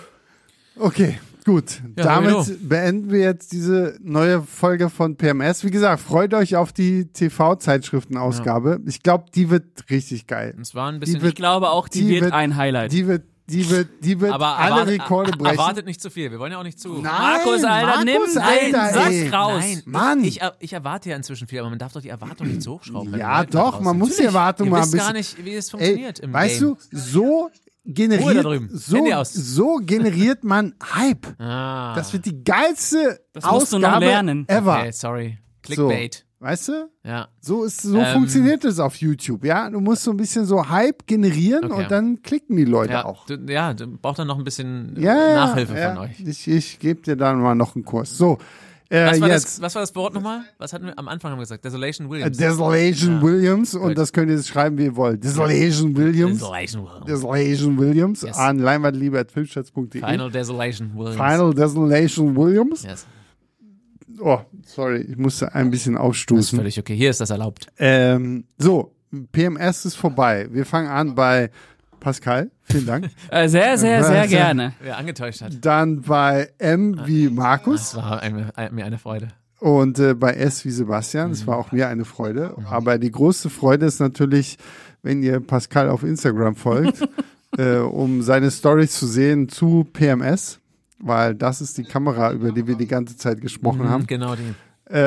Okay, gut. Ja, Damit beenden wir jetzt diese neue Folge von PMS. Wie gesagt, freut euch auf die TV-Zeitschriftenausgabe. Ich glaube, die wird richtig geil. Es war ein bisschen, wird- Ich glaube auch, die wird ein Highlight. Die wird aber alle Rekorde brechen. erwartet nicht zu viel. Wir wollen ja auch nicht zu. Nein, Markus, Alter, nimm Markus, einen Alter, Sack ey. raus. Nein, Mann. Ich erwarte ja inzwischen viel, aber man darf doch die Erwartung nicht so hochschrauben. bei den Ja, Leuten da doch, draußen. man muss die Erwartung Ihr mal ein wisst bisschen. gar nicht, wie es funktioniert im weißt Game. du, so Ruhe da generiert, drüben. Handy aus. so generiert man Hype. Ah, Das wird die geilste Das musst du Ausgabe noch lernen. ever. okay, sorry. Clickbait. Weißt du? Ja. So funktioniert es auf YouTube, ja? Du musst so ein bisschen so Hype generieren Okay. und dann klicken die Leute Ja, auch. du braucht dann noch ein bisschen Ja, Nachhilfe ja. von euch. Ich gebe dir dann mal noch einen Kurs. So, Was war, jetzt was war das Wort nochmal? Was hatten wir am Anfang haben wir gesagt? Desolation Williams. Desolation Ja. Williams und Gut. das könnt ihr jetzt schreiben, wie ihr wollt. Desolation Williams. Desolation Williams. Desolation Williams Yes. an leinwandliebe@filmstarts.de. Final Desolation Williams. Final Desolation Williams. Yes. Oh, sorry, ich musste ein bisschen Das ist aufstoßen. völlig okay. Hier ist das erlaubt. So, PMS ist vorbei. Wir fangen an bei Pascal. Vielen Dank. Sehr, sehr, sehr gerne. Wer angetäuscht hat. Dann bei M wie Markus Das war mir eine Freude. und bei S wie Sebastian. Es war auch mir eine Freude. Aber die größte Freude ist natürlich, wenn ihr Pascal auf Instagram folgt, um seine Stories zu sehen zu PMS, weil das ist die Kamera, über die wir die ganze Zeit gesprochen haben. Genau die.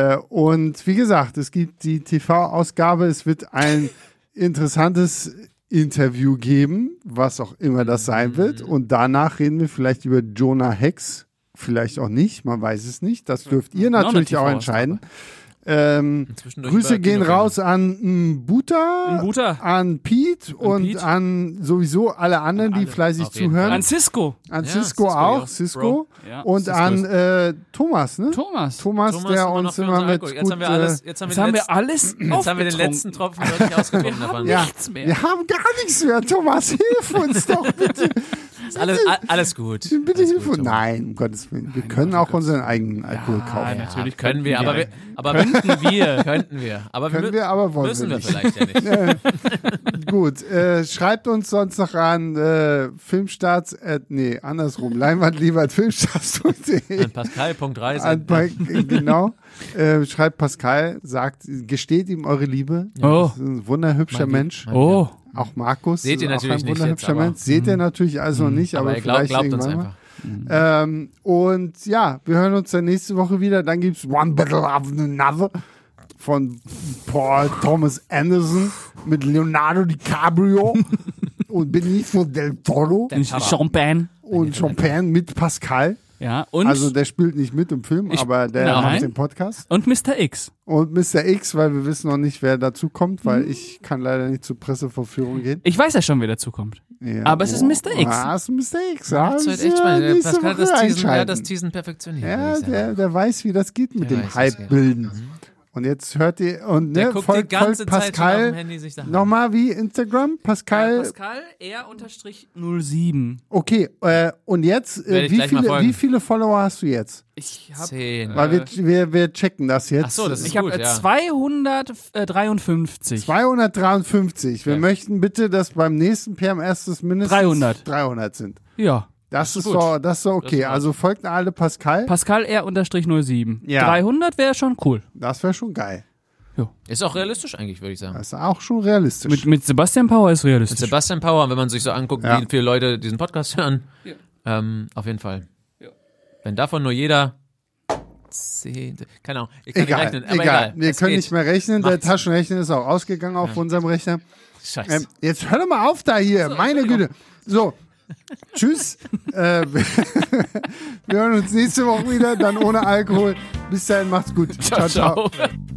Und wie gesagt, es gibt die TV-Ausgabe, es wird ein interessantes Interview geben, was auch immer das sein wird. Und danach reden wir vielleicht über Jonah Hex, vielleicht auch nicht, man weiß es nicht. Das dürft ihr Noch eine natürlich auch TV-Ausgabe. entscheiden. Zwischendurch Grüße über gehen Kinofilme. raus an Mbuta, Mbuta. an Pete und Pete. an sowieso alle anderen, die Alle, fleißig auf jeden zuhören. An Cisco. An Ja, Cisco Cisco, auch, ja. Cisco. Bro. Ja. Und Cisco an Thomas, ne? Thomas. Thomas, der immer noch uns für immer unseren mit Alkohol. gut, Jetzt haben wir alles. Jetzt haben Jetzt wir haben den wir alles Jetzt haben wir den letzten Tropfen wirklich ausgetrunken davon. ja, nichts mehr. wir haben gar nichts mehr. Thomas, hilf uns doch bitte. Ist alles gut. Bitte Alles hilf gut, uns. Thomas. Nein, um Gottes Willen. Wir können auch unseren eigenen Alkohol kaufen. natürlich können wir, aber wir, könnten wir, aber Können wir, aber wollen müssen wir wir nicht. vielleicht ja nicht. Gut, schreibt uns sonst noch an Filmstarts, andersrum, leinwandliebe@filmstarts.de. An Pascal.3 An genau. Schreibt Pascal, gesteht ihm eure Liebe. Oh. Das ist ein wunderhübscher Mein Mensch. Mein Oh. Auch Markus. Seht ihr ist auch natürlich ein nicht wunderhübscher jetzt, aber- Mensch. Seht ihr natürlich also noch nicht, aber Aber vielleicht glaubt uns irgendwann einfach. mal. Und ja, wir hören uns dann nächste Woche wieder. Dann gibt's One Battle After Another von Paul Thomas Anderson mit Leonardo DiCaprio und Benicio del Toro Champagne. und Champagne mit Pascal. Ja, und, Also der spielt nicht mit im Film, aber der Nein. macht den Podcast. und Mr. X. Und Mr. X, weil wir wissen noch nicht, wer dazu kommt, weil ich kann leider nicht zur Pressevorführung gehen. Ich weiß ja schon, wer dazu kommt. Ja. Aber es ist Mr. X. Ah, es ist Mr. X. Ja, Das ist das halt echt spannend. nächste Pascal hat Woche das einschalten. Teasen perfektioniert. Ja, würde ich sagen. der weiß, wie das geht mit Der dem weiß, was geht. Hype-Bilden. Und jetzt hört ihr, und Der ne, guckt folgt die ganze Zeit schon auf dem Pascal. Handy sich Sachen. Nochmal wie Instagram? Pascal. Pascal R-07. Okay, und jetzt, Werde ich gleich mal folgen. wie viele Follower hast du jetzt? Ich habe 10. Weil wir checken das jetzt. Ach so, das ist ich hab, gut, ja. 253. 253. Wir Ja. möchten bitte, dass beim nächsten PMS das mindestens 300 sind. Ja. Das ist gut. so, das ist so Das okay. ist gut. Also folgt alle Pascal. Pascal R-07. Ja. 300 wäre schon cool. Das wäre schon geil. Ist auch realistisch eigentlich, würde ich sagen. Das ist auch schon realistisch. Mit Sebastian Power ist Mit realistisch. Sebastian Power, wenn man sich so anguckt, Ja. wie viele Leute diesen Podcast hören, auf jeden Fall. Ja. Wenn davon nur jeder 10, keine Ahnung, ich kann Egal, nicht rechnen, aber egal. Wir es können geht. nicht mehr rechnen. Der Macht's. Taschenrechner ist auch ausgegangen auf unserem Rechner. Scheiße. Jetzt hör doch mal auf da hier. Meine Güte. So. Tschüss. Wir hören uns nächste Woche wieder, dann ohne Alkohol. Bis dahin, macht's gut. ciao.